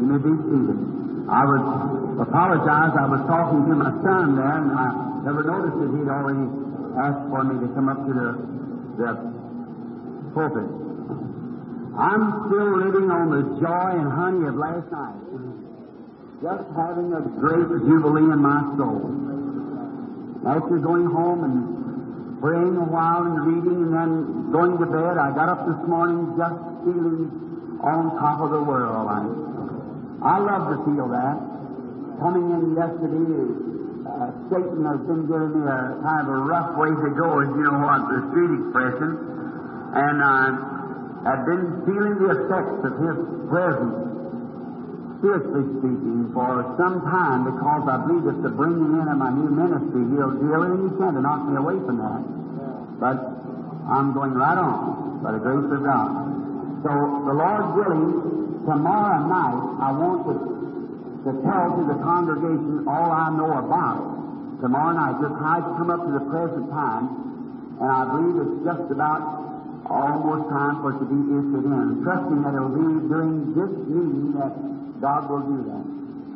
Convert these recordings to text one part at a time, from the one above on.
may be seated. I would apologize. I was talking to my son there, and I never noticed that he'd already asked for me to come up to the pulpit. I'm still living on the joy and honey of last night. Just having a great jubilee in my soul. After going home and praying a while and reading and then going to bed, I got up this morning just feeling on top of the world. I love to feel that. Coming in yesterday, Satan has been giving me a kind of a rough way to go, as you know what, the street expression. And I've been feeling the effects of his presence, spiritually speaking, for some time, because I believe it's the bringing in of my new ministry. He'll do everything he can to knock me away from that. But I'm going right on by the grace of God. So, the Lord willing, tomorrow night I want to tell to the congregation all I know about it. Tomorrow night, just how it's come up to the present time, and I believe it's just about almost time for it to be issued in, trusting that it will be during this meeting that God will do that.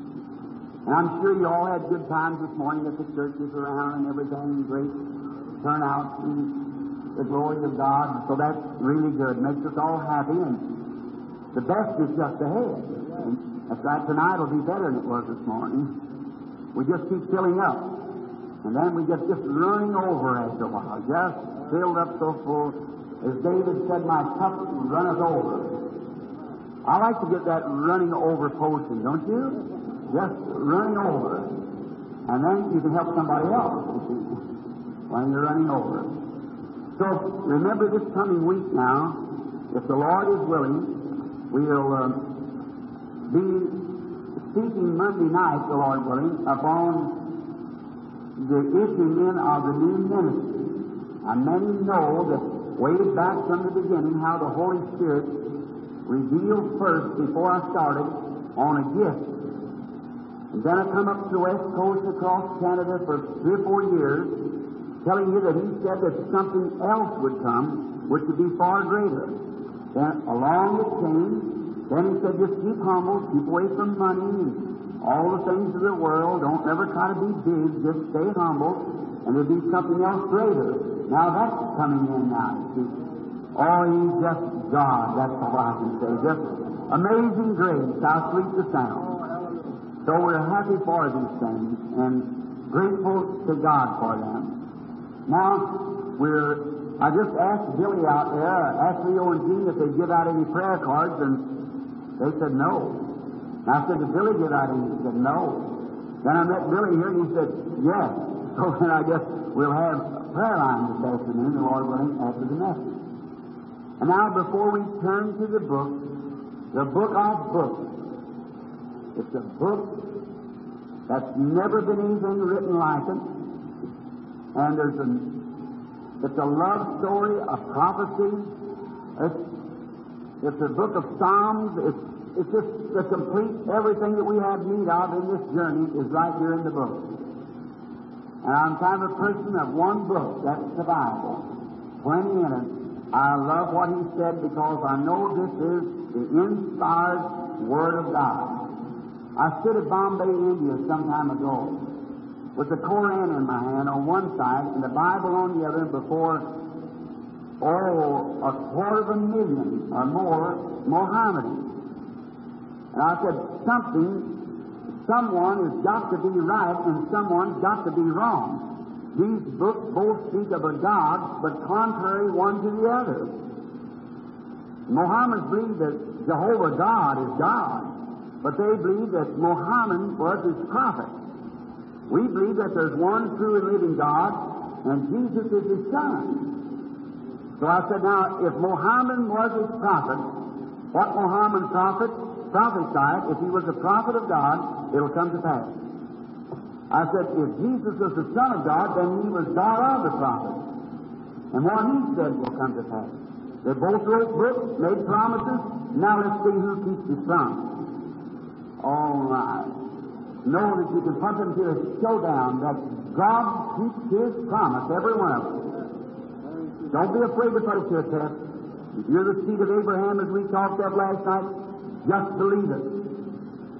And I'm sure you all had good times this morning at the churches around and everything, great turnout and the glory of God. So that's really good. Makes us all happy, and the best is just ahead. And that's right, tonight will be better than it was this morning. We just keep filling up. And then we get just running over after a while. Just filled up so full. As David said, my cup runneth over. I like to get that running over portion, don't you? Just running over. And then you can help somebody else, you see, when you're running over. So remember this coming week now, if the Lord is willing, we'll be speaking Monday night, the Lord willing, upon the issuing in of the new ministry. And many know that way back from the beginning how the Holy Spirit revealed first, before I started, on a gift. And then I come up to the West Coast across Canada for 3 or 4 years, telling you that He said that something else would come, which would be far greater. Then along it came. Then He said, just keep humble, keep away from money and all the things of the world. Don't ever try to be big, just stay humble, and there'll be something else greater. Now that's coming in now, you see. Oh, He's just God, that's all I can say. Just amazing grace, how sweet the sound. So we're happy for these things and grateful to God for them. Now, I just asked Billy out there, asked Leo and Jean if they'd give out any prayer cards, and they said no. And I said, did Billy give out any? He said no. Then I met Billy here, and he said yes. So then I guess we'll have a prayer line this afternoon, the Lord willing, after the message. And now, before we turn to the book of books, it's a book that's never been anything written like it. And it's a love story, a prophecy. It's a book of Psalms. It's just the complete everything that we have need of in this journey is right here in the book. And I'm kind of a person of one book, that's the Bible. Plenty in it. I love what He said because I know this is the inspired Word of God. I stood at Bombay, India some time ago with the Koran in my hand on one side and the Bible on the other before, 250,000 or more Mohammedans. And I said, someone has got to be right and someone's got to be wrong. These books both speak of a God, but contrary one to the other. Mohammedans believe that Jehovah God is God, but they believe that Muhammad was his prophet. We believe that there's one true and living God, and Jesus is His Son. So I said, now, if Muhammad was his prophet, what Muhammad prophesied, if he was a prophet of God, it'll come to pass. I said, if Jesus was the Son of God, then He was God of the prophet. And what He said will come to pass. They both wrote books, made promises. Now let's see who keeps His promise. All right. Know that you can put them to a showdown that God keeps His promise, every one of them. Don't be afraid to put it to a test. If you're the seed of Abraham, as we talked of last night, just believe it.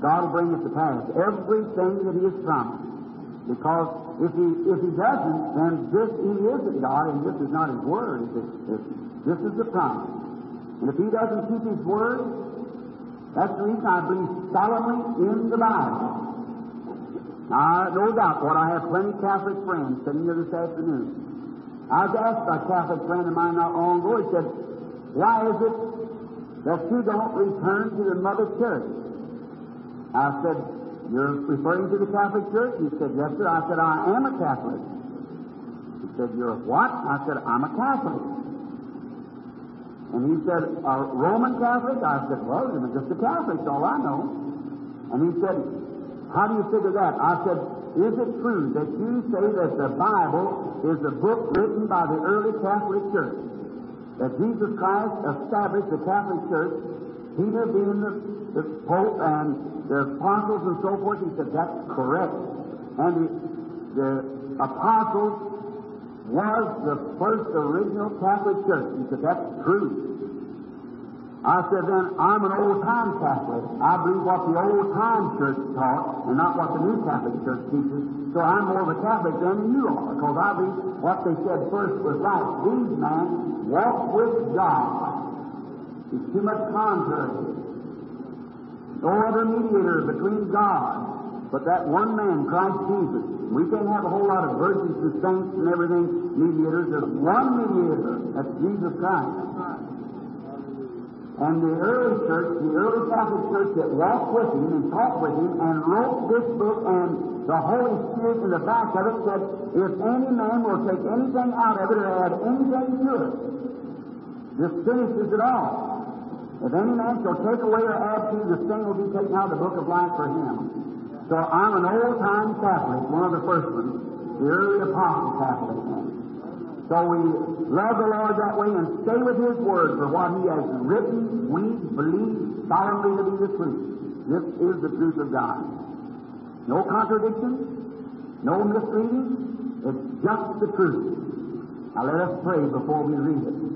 God will bring it to pass. Everything that He has promised. Because if he doesn't, then He isn't God, and this is not His Word. This is the promise. And if He doesn't keep His Word, that's the reason I believe solemnly in the Bible. Now, no doubt, Lord, I have plenty of Catholic friends sitting here this afternoon. I was asked by a Catholic friend of mine not long ago, he said, why is it that you don't return to the Mother Church? I said, you're referring to the Catholic Church? He said, yes, sir. I said, I am a Catholic. He said, you're a what? I said, I'm a Catholic. And he said, a Roman Catholic? I said, well, I'm just a Catholic, that's all I know. And he said, how do you figure that? I said, is it true that you say that the Bible is a book written by the early Catholic Church? That Jesus Christ established the Catholic Church, Peter being the Pope and the apostles and so forth? He said, that's correct. And the apostles was the first original Catholic Church. He said, that's true. I said, then I'm an old-time Catholic. I believe what the old-time Church taught and not what the New Catholic Church teaches. So I'm more of a Catholic than you are, because I believe what they said first was right. These men walk with God. It's too much contrary. No other mediator between God but that one man, Christ Jesus. We can't have a whole lot of virgins and saints and everything, mediators. There's one mediator. That's Jesus Christ. And the early church, the early Catholic Church that walked with Him and talked with Him and wrote this book, and the Holy Spirit in the back of it said, if any man will take anything out of it or add anything to it, this finishes it all. If any man shall take away or add to, the thing will be taken out of the book of life for him. So I'm an old-time Catholic, one of the first ones, the early apostle Catholic. So we love the Lord that way and stay with His Word for what He has written. We believe solemnly to be the truth. This is the truth of God. No contradiction, no misleading. It's just the truth. Now let us pray before we read it.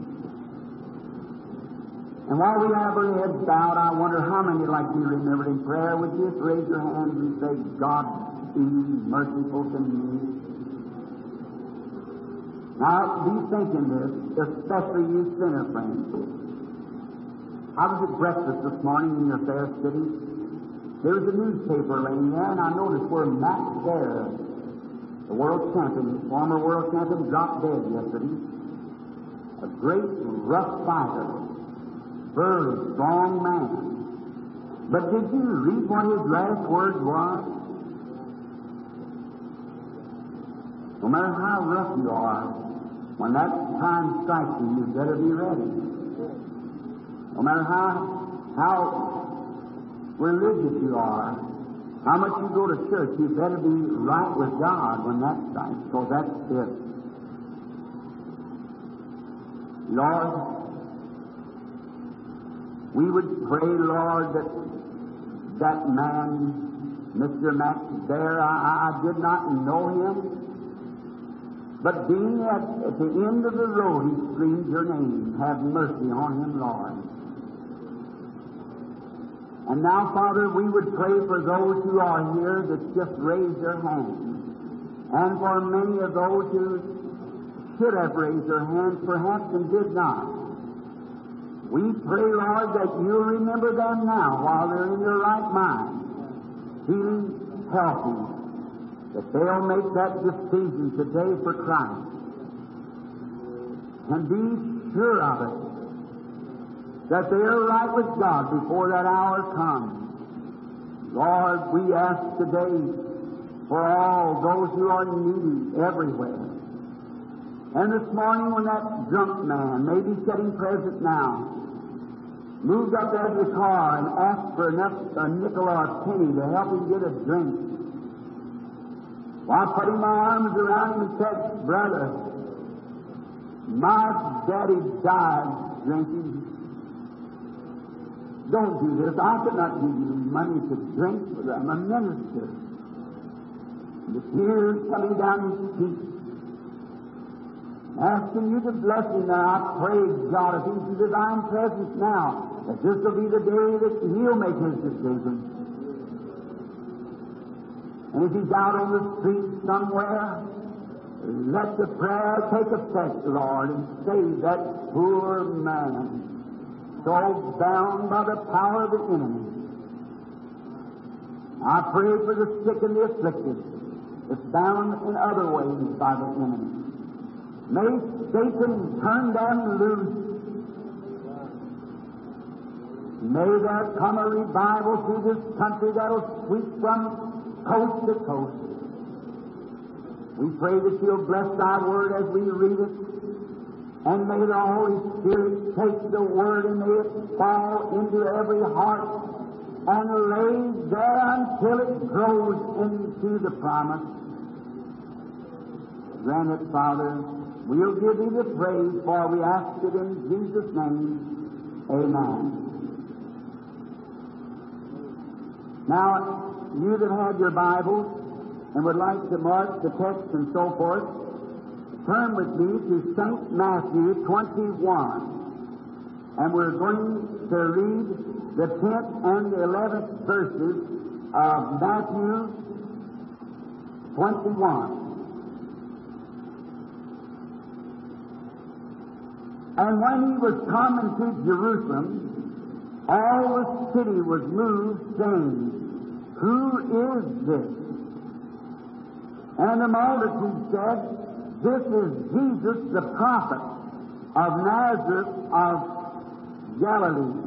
And while we have our heads bowed, I wonder how many would like to be remembered in prayer. Would you just raise your hands and say, God, be merciful to me. Now, be thinking this, especially you sinner friends. I was at breakfast this morning in your fair city. There was a newspaper laying there, and I noticed where Max Baer, the world champion, former world champion, dropped dead yesterday. A great, rough fighter, burly, strong man. But did you read what his last words was? No matter how rough you are, when that time strikes you, you better be ready. No matter how religious you are, how much you go to church, you better be right with God when that strikes, because that's it. Lord, we would pray, Lord, that man, Mr. Max Baer, I did not know him. But being at the end of the road, he screamed your name. Have mercy on him, Lord. And now, Father, we would pray for those who are here that just raised their hands. And for many of those who should have raised their hands, perhaps, and did not. We pray, Lord, that you'll remember them now while they're in their right mind, feeling healthy, that they'll make that decision today for Christ. And be sure of it, that they are right with God before that hour comes. Lord, we ask today for all those who are needy everywhere. And this morning when that drunk man, maybe sitting present now, moved up out of the car and asked for a nickel or a penny to help him get a drink, well, putting my arms around him and said, brother, my daddy died drinking. Don't do this. I could not give you money to drink, but I'm a minister. The tears coming down his cheeks. Asking you to bless him. Now I pray, God, if he's in divine presence now, that this will be the day that he'll make his decision. And if he's out on the street somewhere, let the prayer take effect, Lord, and save that poor man, so bound by the power of the enemy. I pray for the sick and the afflicted, that's bound in other ways by the enemy. May Satan turn them loose. May there come a revival through this country that'll sweep from coast to coast. We pray that you'll bless thy word as we read it, and may the Holy Spirit take the word and may it fall into every heart and lay there until it grows into the promise. Grant it, Father. We'll give thee the praise, for we ask it in Jesus' name. Amen. Now, you that have your Bibles and would like to mark the text and so forth, turn with me to St. Matthew 21. And we're going to read the 10th and the 11th verses of Matthew 21. And when he was come into Jerusalem, all the city was moved, saying, Who is this? And the multitude said, This is Jesus the prophet of Nazareth of Galilee.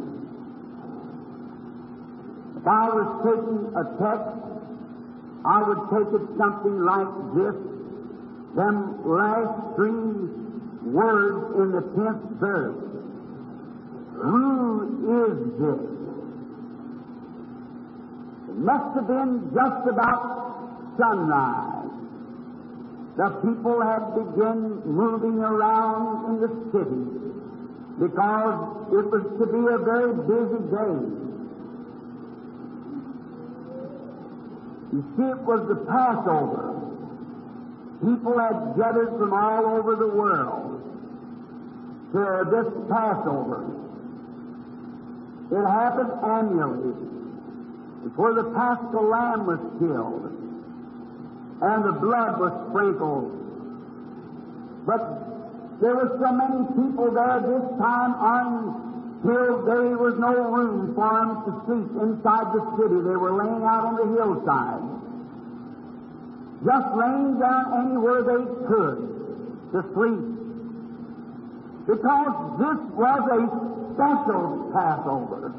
If I was taking a text, I would take it something like this. Them last three words in the 10th verse. Who is this? It must have been just about sunrise. The people had begun moving around in the city because it was to be a very busy day. You see, it was the Passover. People had gathered from all over the world to this Passover. It happened annually, before the Paschal Lamb was killed and the blood was sprinkled. But there were so many people there this time until there was no room for them to sleep inside the city. They were laying out on the hillside, just laying down anywhere they could to sleep, because this was a special Passover.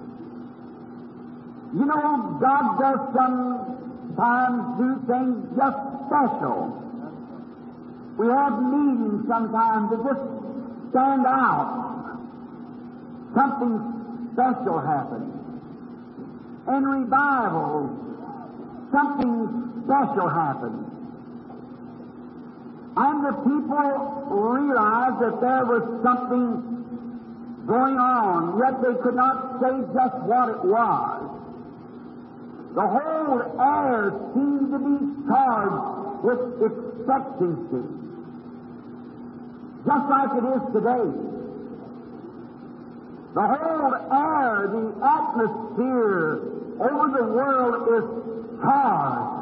You know, God does sometimes do things just special. We have meetings sometimes that just stand out. Something special happens. In revival, something special happens. And the people realized that there was something going on, yet they could not say just what it was. The whole air seemed to be charged with expectancy, just like it is today. The whole air, the atmosphere over the world is charged.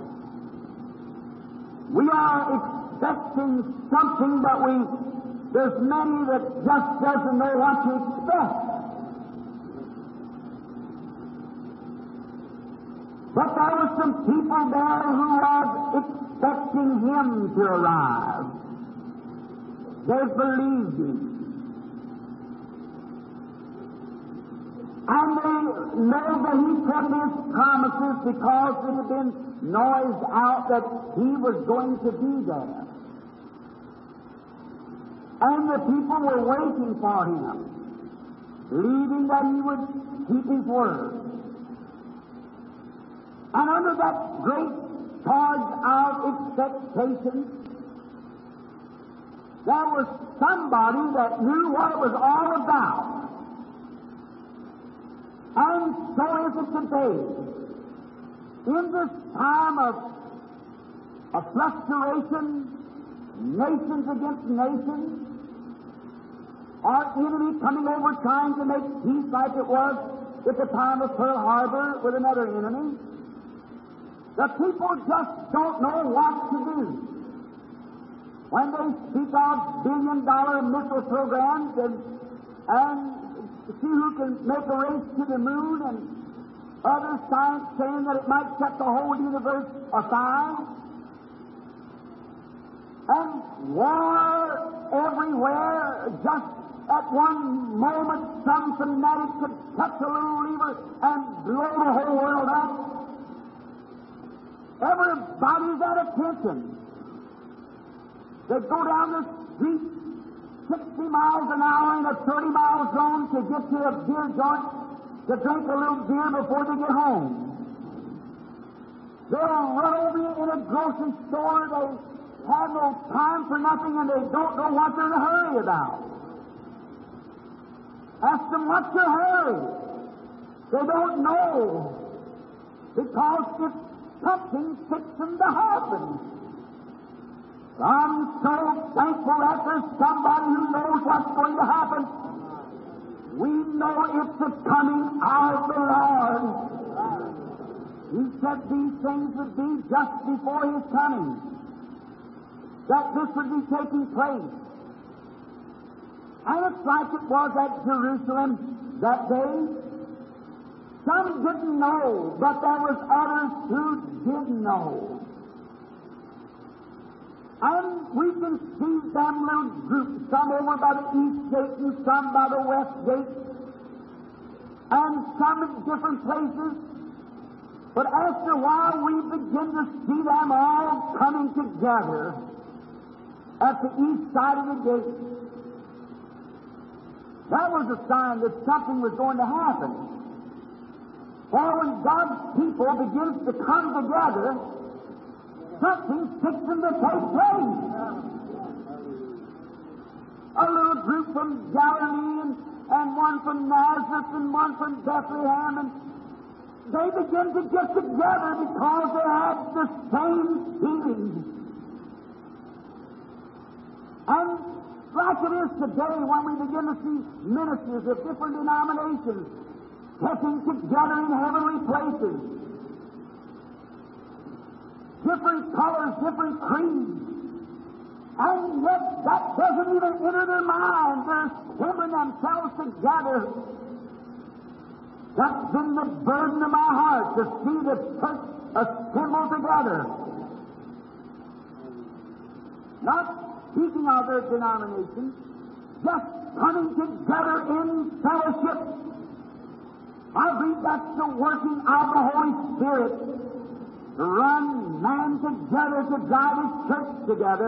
We are expecting something, but there's many that just doesn't know what to expect. But there were some people there who was expecting Him to arrive. They believed Him. And they know that He kept His promises because it had been noised out that He was going to be there. And the people were waiting for Him, believing that He would keep His word. And under that great charged-out expectation, there was somebody that knew what it was all about. And so is it today. In this time of fluctuation, nations against nations, our enemy coming over trying to make peace like it was at the time of Pearl Harbor with another enemy. The people just don't know what to do. When they speak of billion-dollar missile programs and see who can make a race to the moon, and other science saying that it might set the whole universe afire, and war everywhere, just at one moment some fanatic could touch a little lever and blow the whole world up. Everybody's at attention. They go down the street 60 miles an hour in a 30-mile zone to get to a beer joint to drink a little beer before they get home. They'll run over you in a grocery store. They have no time for nothing, and they don't know what they're in a hurry about. Ask them, what's your hurry? They don't know, because it's something fixing to happen. I'm so thankful that there's somebody who knows what's going to happen. We know it's the coming of the Lord. He said these things would be just before His coming, that this would be taking place. And it's like it was at Jerusalem that day. Some didn't know, but there was others who did know. And we can see them little groups, some over by the east gate and some by the west gate, and some in different places. But after a while, we begin to see them all coming together at the east side of the gate. That was a sign that something was going to happen. For when God's people begins to come together, something's fixing to take place. A little group from Galilee and one from Nazareth and one from Bethlehem, and they begin to get together because they had the same feeling. And like it is today, when we begin to see ministers of different denominations getting together in heavenly places, different colors, different creeds, and yet that doesn't even enter their mind. They're assembling themselves together. That's been the burden of my heart, to see the church assembled together. Not speaking of their denomination, just coming together in fellowship. I believe that's the working of the Holy Spirit, to run man together, to drive His church together.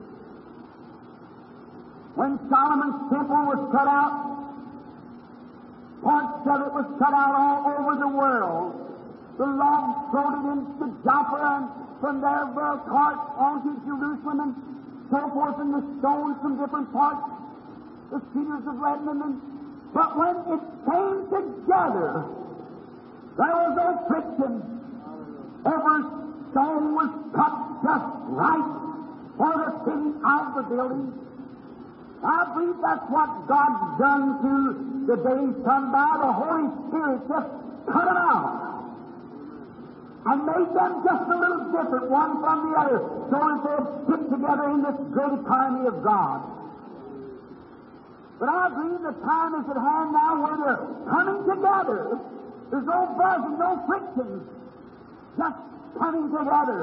When Solomon's temple was cut out, parts of it was cut out all over the world. The logs floated into Joppa, and from there were carts on to Jerusalem, and so forth, and the stones from different parts, the cedars of Lebanon. But when it came together, there was no friction. Every stone was cut just right for the fitting of the building. I believe that's what God's done to the days come by. The Holy Spirit just cut them out and made them just a little different, one from the other, so that they'd fit together in this great economy of God. But I believe the time is at hand now where they're coming together. There's no buzzing, no friction, just coming together.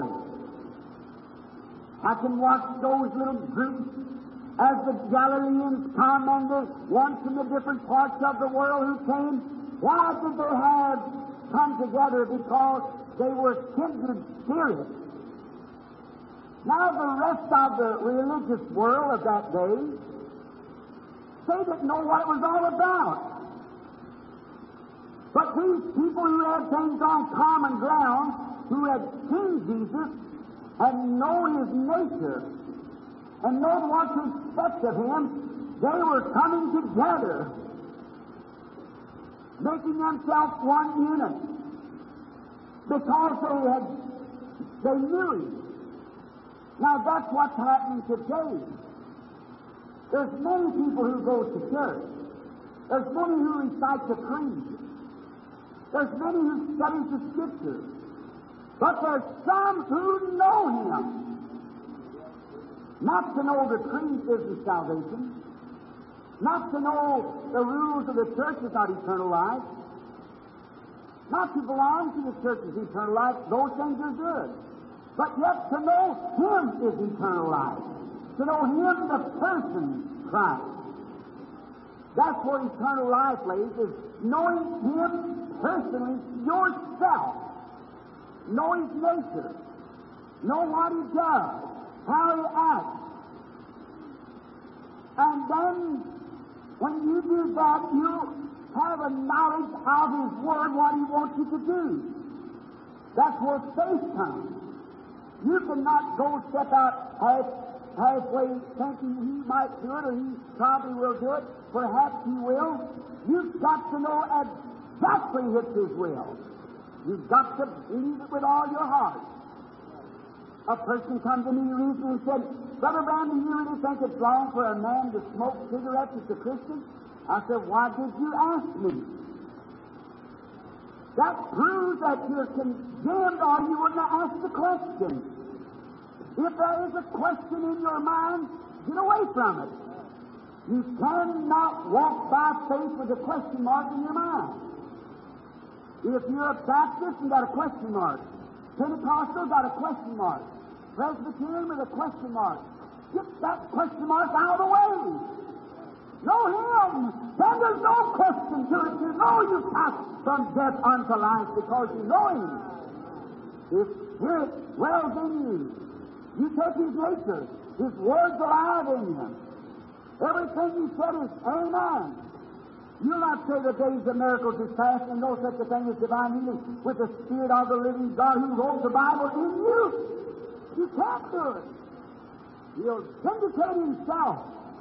I can watch those little groups as the Galileans come, and the ones from the different parts of the world who came. Why did they have come together? Because they were kindred spirits. Now the rest of the religious world of that day, they didn't know what it was all about. But these people who had things on common ground, who had seen Jesus and known His nature and known what to expect of Him, they were coming together, making themselves one unit, because they knew Him. Now that's what's happening today. There's many people who go to church. There's many who recite the creed. There's many who study the Scriptures. But there's some who know Him. Not to know the creed isn't salvation. Not to know the rules of the church is not eternal life. Not to belong to the church is eternal life. Those things are good. But yet to know Him is eternal life. To know Him, the person, Christ. That's where eternal life lays, is knowing Him personally, yourself. Know His nature. Know what He does. How He acts. And then, when you do that, you have a knowledge of His Word, what He wants you to do. That's where faith comes. You cannot go step out halfway thinking He might do it, or He probably will do it. Perhaps He will. You've got to know exactly it's His will. You've got to believe it with all your heart. A person come to me recently and said, Brother Branham, do you really think it's wrong for a man to smoke cigarettes as a Christian? I said, why did you ask me? That proves that you're condemned, or you wouldn't have asked the question. If there is a question in your mind, get away from it. You cannot walk by faith with a question mark in your mind. If you're a Baptist, you got a question mark. Pentecostal got a question mark. Presbyterian with a question mark. Get that question mark out of the way. Know Him. Then there's no question to it. You know you pass from death unto life because you know Him. His Spirit dwells in you. You take His nature. His Word's alive in you. Everything He said is amen. You'll not say the days of miracles is past and no such a thing as divine healing with the Spirit of the living God who wrote the Bible in you. You can't do it. He'll vindicate Himself.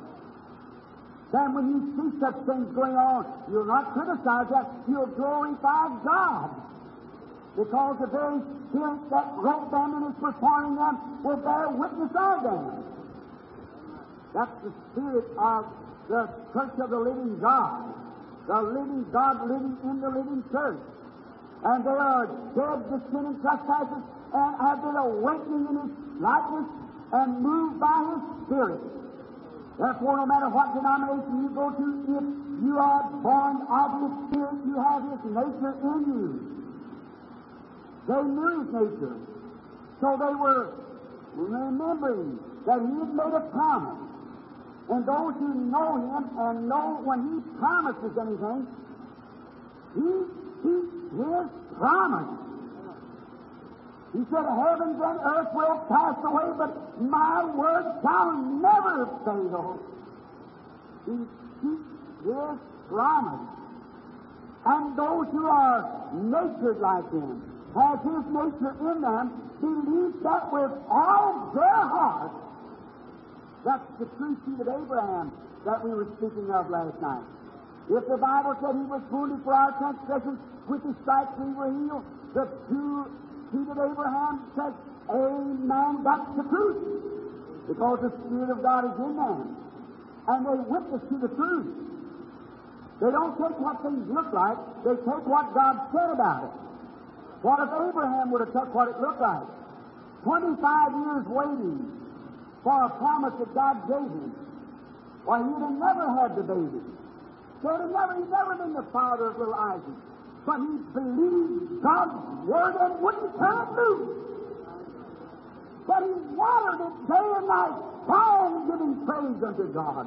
Then when you see such things going on, you'll not criticize that. You'll glorify God. Because the very Spirit that wrote them and is performing them will bear witness of them. That's the Spirit of the Church of the living God. The living God living in the living church. And they are dead to sin and trespasses and have been awakening in His likeness and moved by His Spirit. Therefore, no matter what denomination you go to, if you are born of the Spirit, you have His nature in you. They knew His nature. So they were remembering that He had made a promise. And those who know Him and know when He promises anything, He keeps His promise. He said, heavens and earth will pass away, but my word shall never fail. He keeps His promise. And those who are natured like Him, have His nature in them, believe that with all their heart. That's the true seed of Abraham that we were speaking of last night. If the Bible said He was wounded for our transgressions, with His stripes we were healed, the true seed of Abraham says, amen, that's the truth. Because the Spirit of God is in them. And they witness to the truth. They don't take what things look like, they take what God said about it. What if Abraham would have took what it looked like? 25 years waiting for a promise that God gave him. Why, he'd have never had the baby. So he'd never been the father of little Isaac. But he believed God's word and wouldn't turn it loose. But he watered it day and night, crying, giving praise unto God.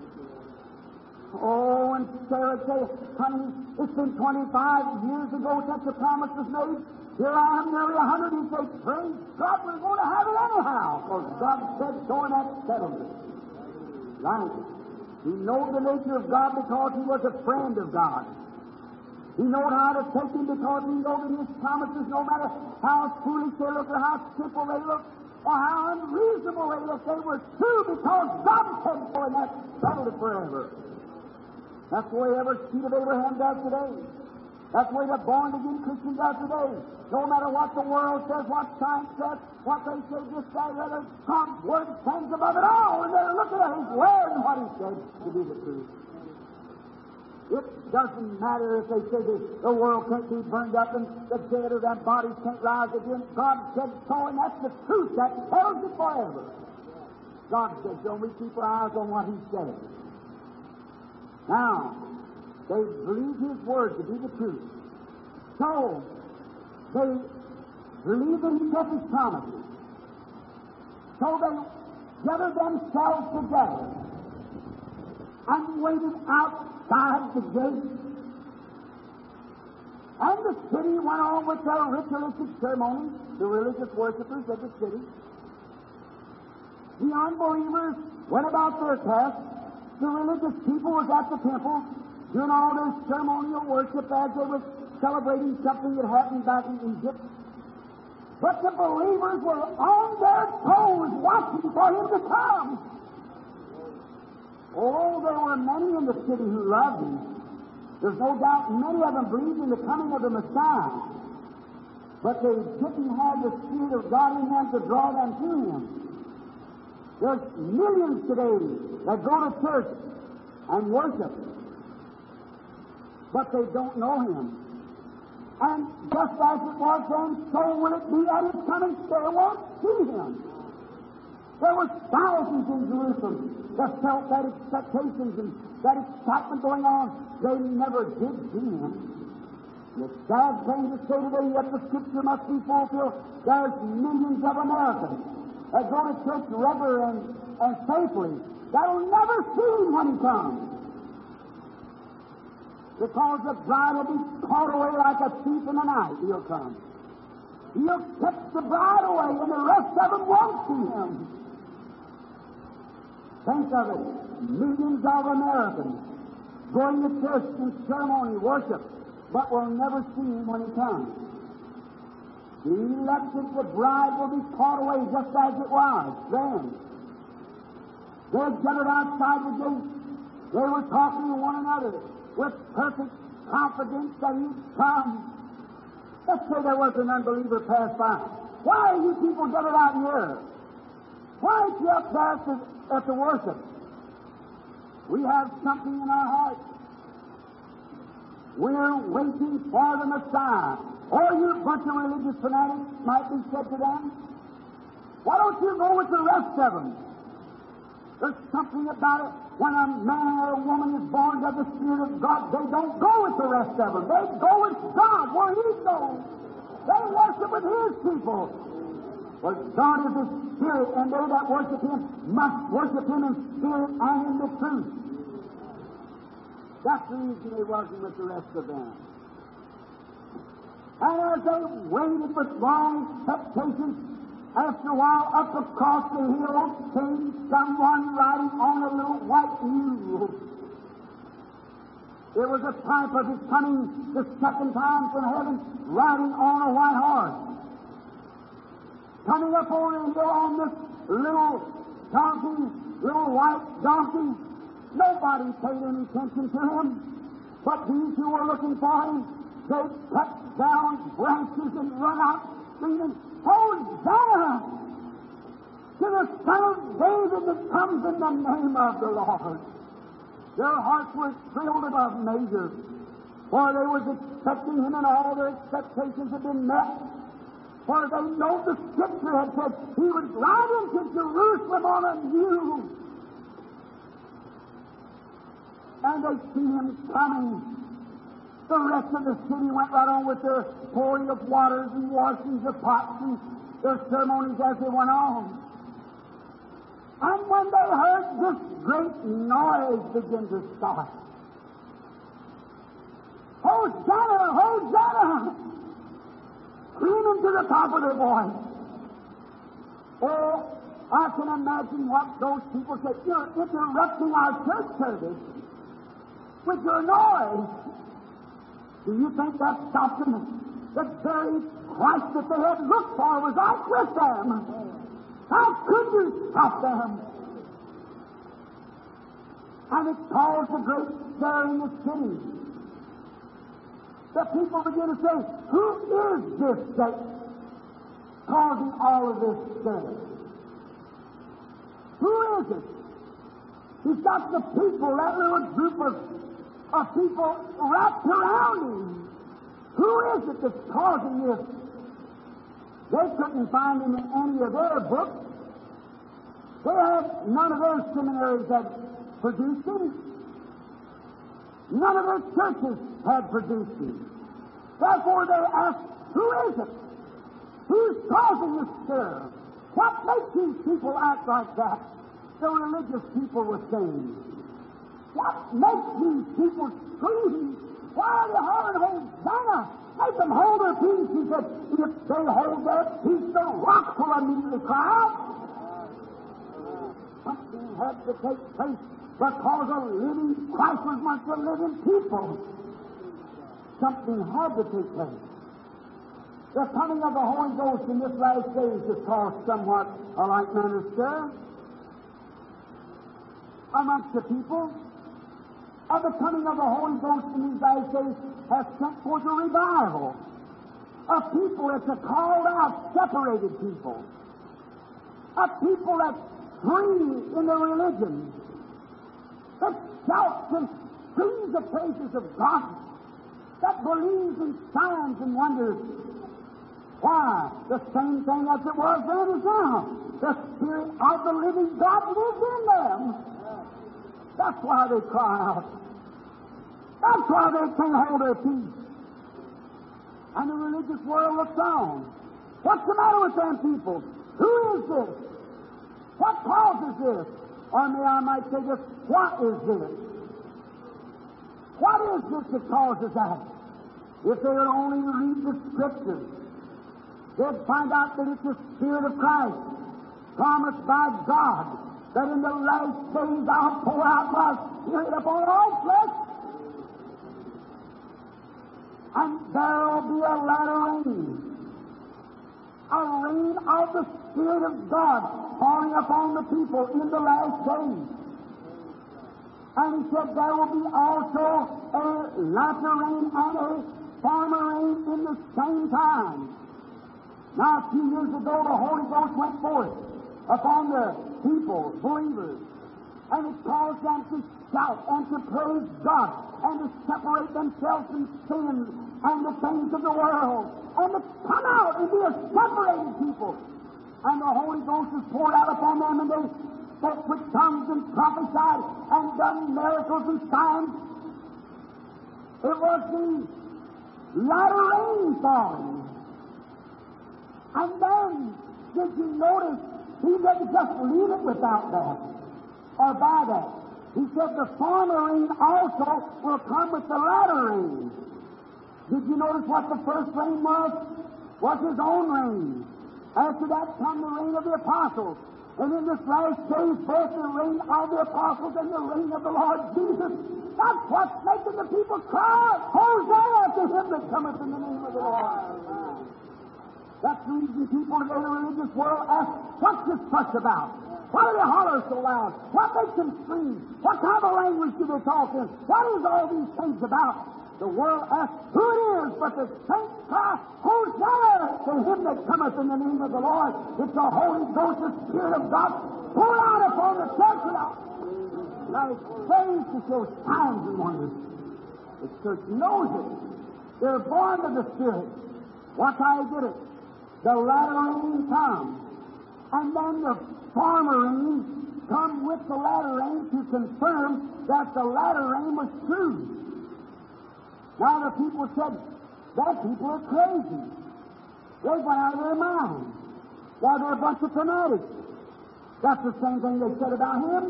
Oh, and Sarah said, honey, it's been 25 years ago since the promise was made. Here I am nearly 100. He said, praise God, we're going to have it anyhow. Because God said so, and that settled it. Right. He knew the nature of God because he was a friend of God. He knew how to take him because he knew that his promises, no matter how foolish they look or how simple they look, or how unreasonable they look, they were true because God said so, and that settled it forever. That's the way every seed of Abraham does today. That's the way the born-again Christian does today. No matter what the world says, what science says, what they say, this, that, or other, God's word stands above it all, and they're looking at His word and what He said to be the truth. It doesn't matter if they say the world can't be burned up and the dead or them bodies can't rise again. God said so, and that's the truth. That tells it forever. God said so, and we keep our eyes on what He said. Now, they believe His word to be the truth. So, they believe in His promises. So they gathered themselves together and waited outside the gate. And the city went on with their ritualistic ceremonies, the religious worshippers of the city. The unbelievers went about their task. The religious people was at the temple doing all their ceremonial worship as they were celebrating something that happened back in Egypt. But the believers were on their toes watching for Him to come. Oh, there were many in the city who loved Him. There's no doubt many of them believed in the coming of the Messiah. But they didn't have the Spirit of God in them to draw them to Him. There's millions today that go to church and worship, but they don't know Him. And just as it was then, so will it be at His coming. They won't see Him. There were thousands in Jerusalem that felt that expectations and that excitement going on. They never did see Him. It's a sad thing to say today, yet the Scripture must be fulfilled. There's millions of Americans that go to church regularly and faithfully that'll never see Him when He comes. Because the bride will be caught away like a thief in the night. He'll come. He'll catch the bride away, and the rest of them won't see Him. Think of it. Millions of Americans going to church and ceremony, worship, but will never see Him when He comes. The elected, the bride will be caught away just as it was then. They gathered outside the gate. They were talking to one another with perfect confidence that He'd come. Let's say there was an unbeliever pass by. Why are you people gathered out here? Why aren't you up there at the worship? We have something in our hearts. We're waiting for the Messiah. Or you bunch of religious fanatics, might be said to them. Why don't you go with the rest of them? There's something about it. When a man or a woman is born of the Spirit of God, they don't go with the rest of them. They go with God where He goes. They worship with His people. For God is a Spirit, and they that worship Him must worship Him in spirit and in the truth. That's the reason they wasn't with the rest of them. And as they waited with long expectations, after a while, up across the hill came someone riding on a little white mule. It was a type of His coming the second time from heaven, riding on a white horse. Coming up over the hill on this little donkey, little white donkey, nobody paid any attention to Him. But these who were looking for Him, they cut down branches and run out screaming, Hosanna to the Son of David that comes in the name of the Lord. Their hearts were thrilled above measure, for they was expecting Him, and all their expectations had been met. For they know the Scripture had said He would ride into Jerusalem on a mule. And they see Him coming. The rest of the city went right on with their pouring of waters and washings of pots and their ceremonies as they went on. And when they heard this great noise begin to start, Hosanna, Hosanna, screaming to the top of their voice. Oh, I can imagine what those people said. You're interrupting our church service with your noise. Do you think that stopped them? The very Christ that they had looked for was out with them. How could you stop them? And it caused a great stir in the city. The people begin to say, who is this that's causing all of this stir? Who is it? He's got the people, that little group of of people wrapped around him. Who is it that's causing this? They couldn't find him in any of their books. None of their seminaries had produced him. None of their churches had produced him. Therefore they asked, who is it? Who's causing this stir? What makes these people act like that? The religious people were saying. What makes these people scream? Why are they hollering, Hosanna? Make them hold their peace. He said, if they hold their peace, the rocks will immediately cry out. Something had to take place because a living Christ was once a living people. Something had to take place. The coming of the Holy Ghost in this last days has caused somewhat a like manner stir amongst the people. Of the coming of the Holy Ghost in these last days has sent forth a revival of people that's a called out, separated people, of people that's free in their religion, that shouts and sings the praises of God, that believes in signs and wonders. Why? The same thing as it was then is now. The Spirit of the living God lives in them. That's why they cry out. That's why they can't hold their peace. And the religious world looks on. What's the matter with them people? Who is this? What causes this? Or I might say this, what is this? What is this that causes that? If they would only read the Scriptures, they'd find out that it's the Spirit of Christ, promised by God, that in the last days I'll pour out my Spirit upon all flesh, and there'll be a latter rain. A rain of the Spirit of God falling upon the people in the last days. And he said there will be also a latter rain and a former rain in the same time. Now, a few years ago, the Holy Ghost went forth upon the people, believers, and it caused them to shout and to praise God and to separate themselves from sin and the things of the world and to come out and be a separated people. And the Holy Ghost was poured out upon them, and they spoke with tongues and prophesied and done miracles and signs. It was the latter rain falling. And then, did you notice, he didn't just leave it without that, or by that. He said the former rain also will come with the latter rain. Did you notice what the first rain was? Was his own rain. After that come the rain of the apostles. And in this last days, both the rain of the apostles and the rain of the Lord Jesus. That's what's making the people cry, Hosanna to him that cometh in the name of the Lord. That's the reason people today in the religious world ask, what's this fuss about? Why do they holler so loud? What makes them scream? What kind of language do they talk in? What is all these things about? The world asks who it is, but the saints cry, Hosanna to him that cometh in the name of the Lord. It's the Holy Ghost, the Spirit of God, poured out upon the church without. Now it's praise to show signs and wonders. The church knows it. They're born of the Spirit. Watch how he did it. The latter rain comes, and then the former rain come with the latter rain to confirm that the latter rain was true. Now the people said, that people are crazy. They went out of their mind. Why, they're a bunch of fanatics. That's the same thing they said about him.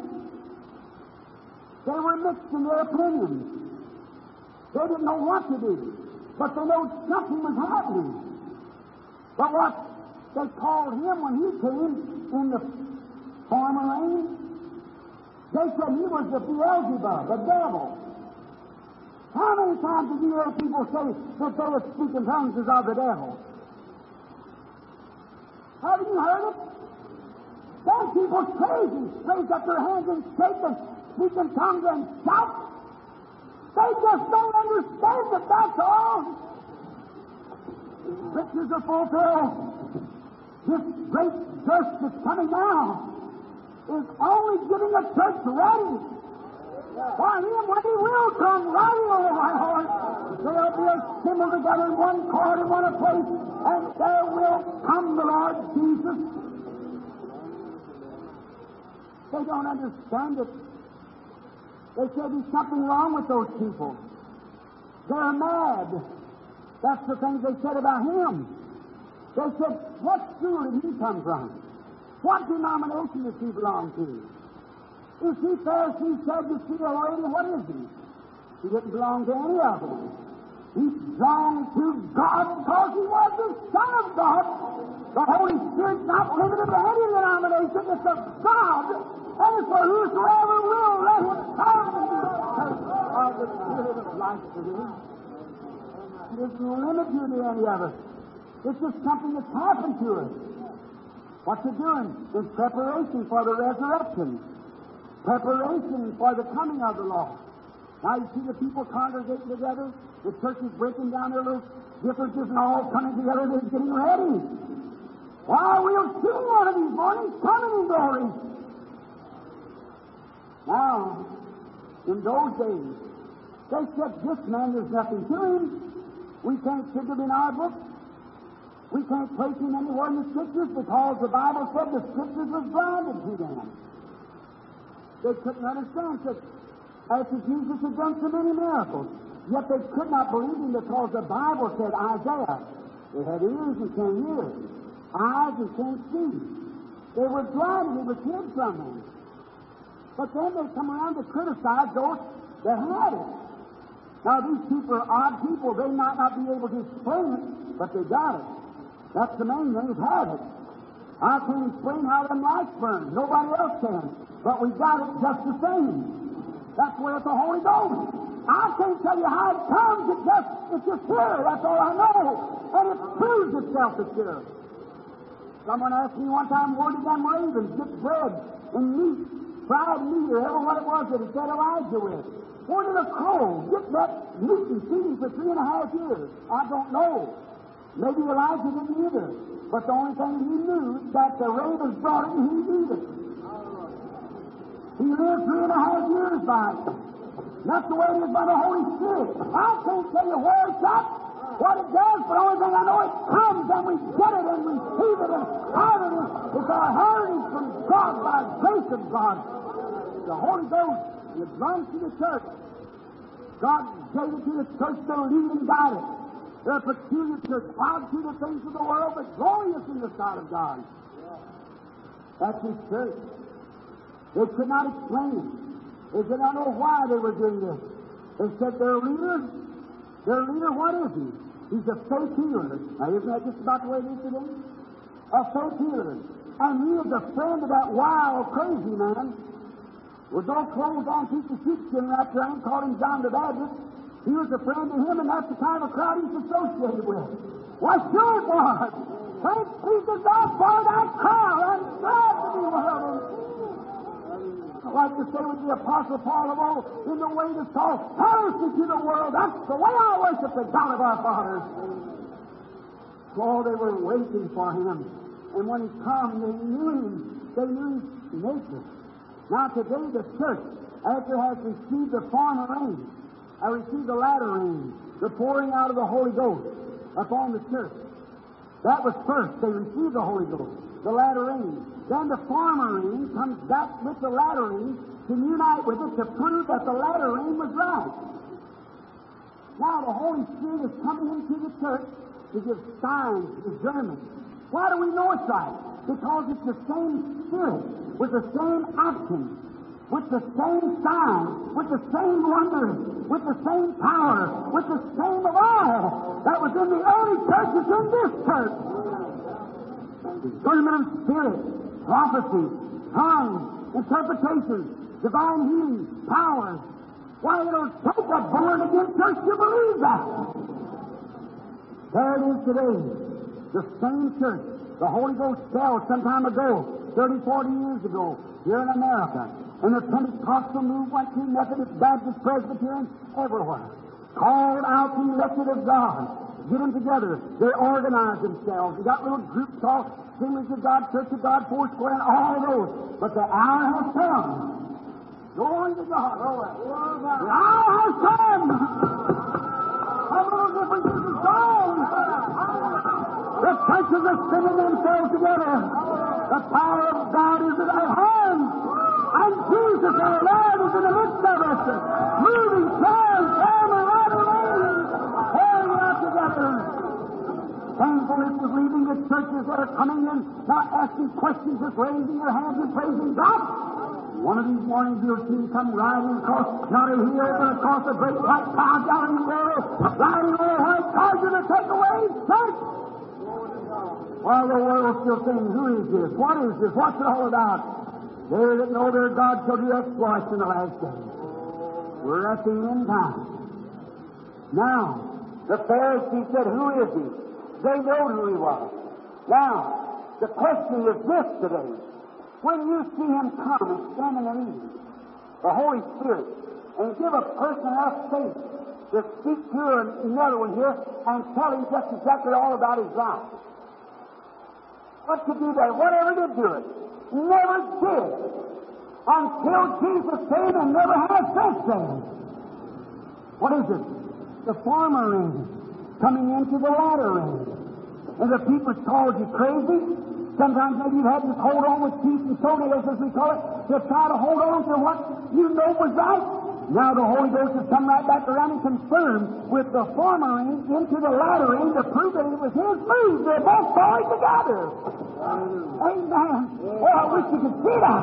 They were mixed in their opinions. They didn't know what to do, but they knew something was happening. But what they called him when he came in the former rain, they said he was the Beelzebub, the devil. How many times did you hear people say that they were speaking tongues as of the devil? Haven't you heard it? Then people crazy, raise up their hands and shake and speak in tongues and shout. They just don't understand that, that's all. Scriptures are fulfilled. This great burst that's coming now is only getting the church ready. For Him, when He will come riding on a white horse, they'll be assembled together in one court in one place, and there will come the Lord Jesus. They don't understand it. They say there's something wrong with those people. They're mad. That's the things they said about Him. They said, what school did He come from? What denomination does He belong to? Is He Pharisee, Sadducee, or lady? What is He? He didn't belong to any of them. He belonged to God because He was the Son of God. The Holy Spirit's not limited to any denomination. It's of God. And it's for whosoever will let Him come and be taste of the Spirit of life to Him. It isn't limited to any of us. It's just something that's happened to us. What you're doing is preparation for the resurrection. Preparation for the coming of the Lord. Now you see the people congregating together, the church is breaking down their little differences and all coming together, they're getting ready. Why, we'll see one of these mornings coming in glory. Now, in those days, they said, this man, there's nothing to him. We can't stick him in our book. We can't place him anywhere in the Scriptures because the Bible said the Scriptures was blinded to them. They couldn't understand that after Jesus had done so many miracles, yet they could not believe Him because the Bible said, Isaiah, they had ears and can't hear, eyes and can't see. They were blinded, He was hid from them. But then they come around to criticize those that had it. Now these people are odd people. They might not be able to explain it, but they got it. That's the main thing, is have it. I can't explain how them lights burn. Nobody else can. But we got it just the same. That's where it's the Holy Ghost. I can't tell you how it comes. It's just here. That's all I know. And it proves itself it's here. Someone asked me one time, where did them ravens get bread and meat, fried meat, or ever what it was that it said Elijah with? Where did a crow get that meat and feeding for 3.5 years? I don't know. Maybe Elijah didn't either. But the only thing he knew is that the ravens brought it and he ate it. He lived 3.5 years by it. That's the way it is by the Holy Spirit. I can't tell you where it's at, what it does, but the only thing I know, it comes and we get it and receive it and have it. It's our heritage from God by grace of God. The Holy Ghost, it belongs to the church. God gave it to the church to lead and guide it. They're a peculiar church, odd to the things of the world, but glorious in the sight of God. That's His church. They could not explain it. They did not know why they were doing this. They said their leader, what is he? He's a faith healer. Now, isn't that just about the way it is today? A faith healer. And he is a friend of that wild, crazy man with no clothes on, piece of sheepskin wrapped around, called him John the Baptist. He was a friend of him, and that's the kind of crowd he's associated with. Why, sure it was. Thanks be to God for that crowd. I'm glad to be one of them. I like to say with the Apostle Paul of old, in the way to call heresy to the world, that's the way I worship the God of our fathers. So they were waiting for him. And when he come, they knew him. They knew his nature. Now today the church, after it has received the former rain, received the latter rain, the pouring out of the Holy Ghost upon the church. That was first. They received the Holy Ghost, the latter rain. Then the former rain comes back with the latter rain to unite with it to prove that the latter rain was right. Now the Holy Spirit is coming into the church to give signs, discernment. Why do we know it's right? Because it's the same Spirit, with the same action, with the same signs, with the same wonders, with the same power, with the same of all that was in the early churches in this church. Discernment of spirit, prophecy, tongues, interpretations, divine healing, powers. Why, it'll take a born-again church to believe that. There it is today. The same church. The Holy Ghost fell some time ago, 30, 40 years ago, here in America. And the Pentecostal movement went to Methodist, Baptist, Presbyterian, everywhere. Called out the elected of God. Get them together. They organize themselves. They got little groups called Assemblies of God, Church of God, Foursquare, and all those. But the hour has come. Glory to God. The hour has come. A little difference is the song. The churches are singing themselves together. The power of God is at hand. And Jesus, our Lord, is in the midst of us. Moving chairs, family, right away. Pouring out together. Thankfulness was leaving the churches that are coming in, not asking questions, just raising their hands and praising God. One of these mornings you'll see him come riding across, not a hill, but across a great white cloud down in the world, riding on a white charger to take away his church. While the world still saying, who is this? What is this? What's it all about? They that know their God shall do exploits in the last days. We're at the end time. Now, the Pharisees said, who is he? They know who he was. Now, the question is this today. When you see him come and stand in the meeting, the Holy Spirit, and give a person enough faith to speak to another one here and tell him just exactly all about his life. What could do that? Whatever did do it? Never did. Until Jesus came and never has since then. What is it? The former rain coming into the latter rain. And the people called you crazy. Sometimes maybe you've had to hold on with teeth and toenails, as we call it, to try to hold on to what you know was right. Now the Holy Ghost has come right back around and confirmed with the former rain into the latter rain to prove that it was His move. They're both falling together. Amen. Oh, I wish you could see that.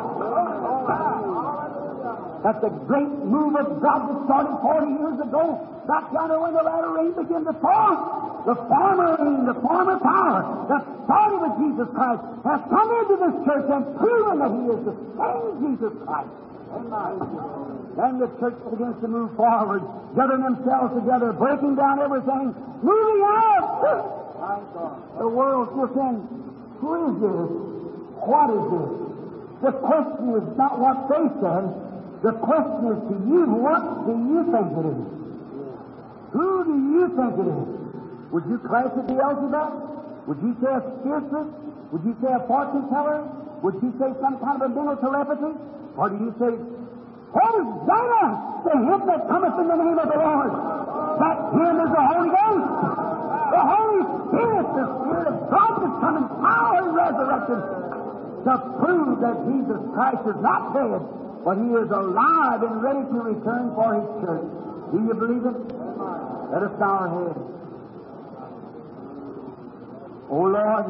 That's a great move of God that started 40 years ago, back yonder when the latter rain began to fall. The former rain, the former power that started with Jesus Christ has come into this church and proven that He is the same Jesus Christ. Amen. Then the church begins to move forward, gathering themselves together, breaking down everything, moving out. The world still saying, who is this? What is this? The question is not what they said. The question is to you, what do you think it is? Who do you think it is? Would you class it Beelzebub? Would you say a spiritualist? Would you say a fortune teller? Would you say some kind of a mental telepathy? Or do you say, Hosanna to him that cometh in the name of the Lord? That him is the Holy Ghost. The Holy Spirit, the Spirit of God that's come in power and resurrected to prove that Jesus Christ is not dead, but He is alive and ready to return for His church. Do you believe it? Let us bow our heads. Oh Lord,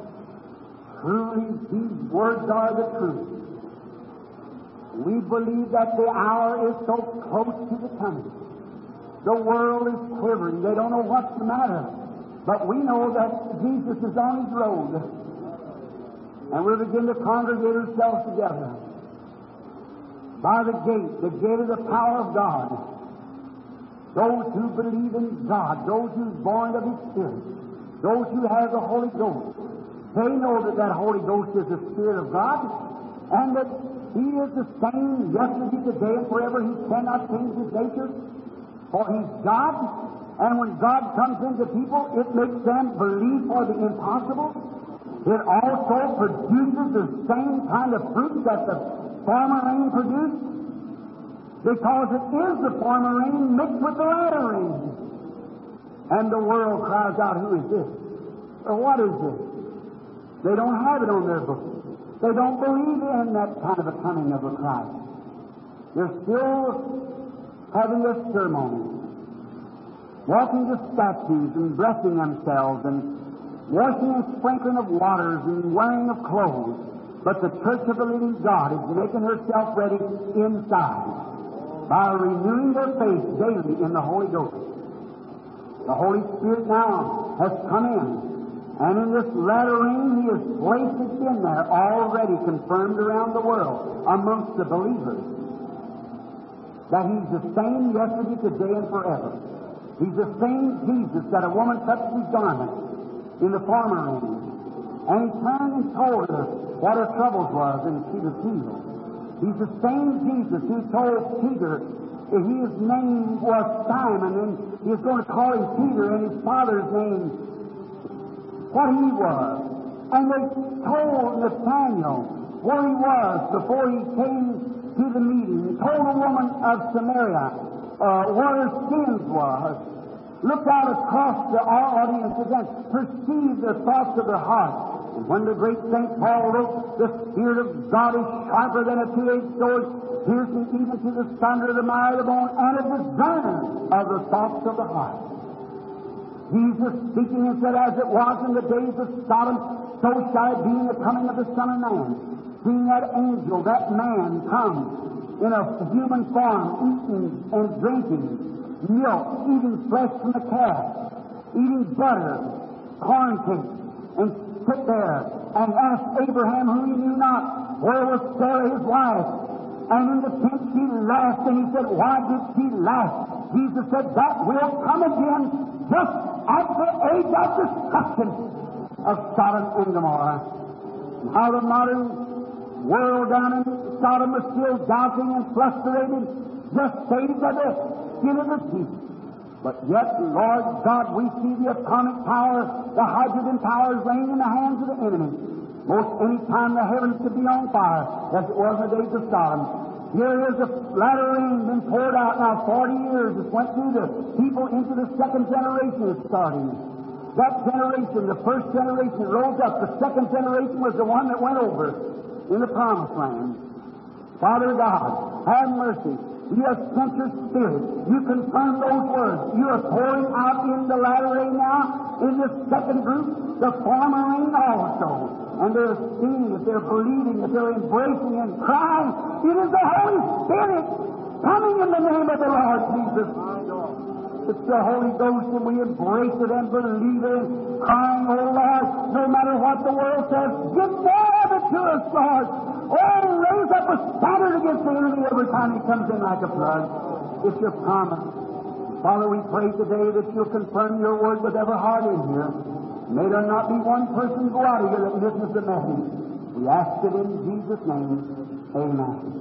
truly these words are the truth. We believe that the hour is so close to the coming. The world is quivering. They don't know what's the matter. But we know that Jesus is on His road. And we begin to congregate ourselves together by the gate of the power of God. Those who believe in God, those who are born of His Spirit, those who have the Holy Ghost, they know that that Holy Ghost is the Spirit of God, and that He is the same yesterday, today, and forever. He cannot change His nature, for He's God. And when God comes into people, it makes them believe for the impossible. It also produces the same kind of fruit that the former rain produced, because it is the former rain mixed with the latter rain. And the world cries out, who is this? Or what is this? They don't have it on their book. They don't believe in that kind of a coming of a Christ. They're still having their ceremonies, walking to statues and blessing themselves and washing and sprinkling of waters and wearing of clothes. But the church of the living God is making herself ready inside by renewing their faith daily in the Holy Ghost. The Holy Spirit now has come in, and in this latter rain He has placed it in there, already confirmed around the world amongst the believers, that He's the same yesterday, today, and forever. He's the same Jesus that a woman touched His garment in the former rain, and He turned and told her what her troubles was, and she was healed. He's the same Jesus who told Peter his name was Simon, and he was going to call him Peter, and his father's name what he was. And they told Nathanael where he was before he came to the meeting. He told the woman of Samaria where her sins was. Looked out across the audience and perceived the thoughts of her heart. And when the great St. Paul wrote, the Spirit of God is sharper than a two-edged sword, piercing even to the sunder of the marrow of the bone, and a discerner of the thoughts of the heart. Jesus speaking and said, as it was in the days of Sodom, so shall it be in the coming of the Son of Man. Seeing that angel, that man, come in a human form, eating and drinking milk, eating flesh from the calf, eating butter, corn cake, and sit there and asked Abraham, whom he knew not, where was Sarah his wife? And in the tent she laughed, and he said, why did she laugh? Jesus said, that will come again just at the age of destruction of Sodom and Gomorrah. And how the modern world down in Sodom is still doubting and frustrated, just saved by the skin of the teeth. But yet, Lord God, we see the atomic power, the hydrogen power is laying in the hands of the enemy. Most any time the heavens could be on fire, as it was in the days of Sodom. Here is the latter rain been poured out now 40 years. It went through the people into the second generation is starting. That generation, the first generation rose up. The second generation was the one that went over in the promised land. Father God, have mercy. You have sent your Spirit. You confirm those words. You are pouring out in the latter rain now, in this second group, the former rain also. And they're seeing it, they're believing it, they're embracing and crying. It is the Holy Spirit coming in the name of the Lord Jesus. It's the Holy Ghost, and we embrace it and believe it, and crying, oh Lord, no matter what the world says, give more of it to us, Lord. Oh, raise up a standard against the enemy every time he comes in like a flood. It's your promise. Father, we pray today that you'll confirm your word with every heart in here. May there not be one person go out of here that misses the message. We ask it in Jesus' name. Amen.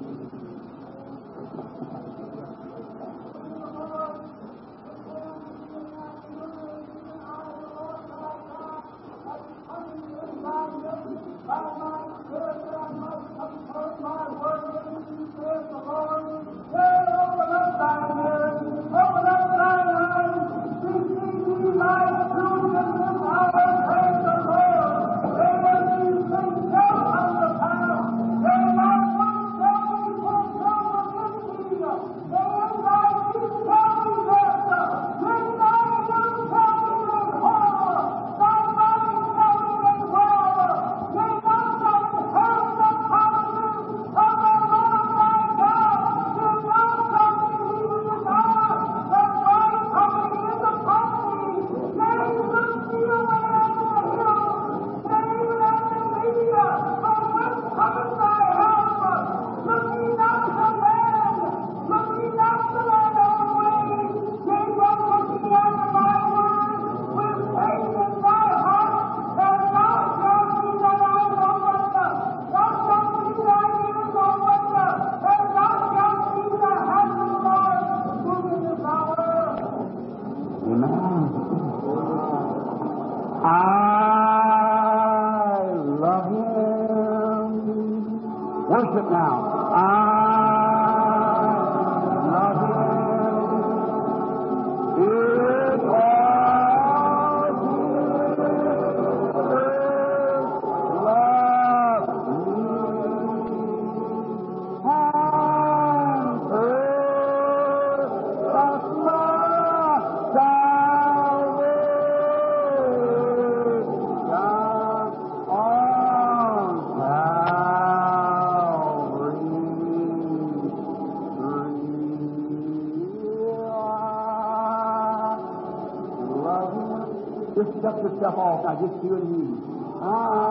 Yourself off now, just you and me. I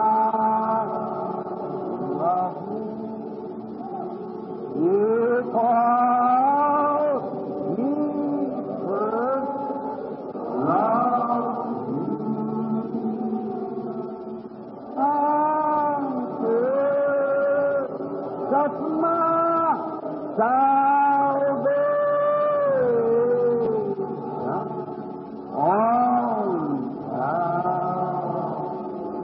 love you. Because you first loved me. That's my salvation.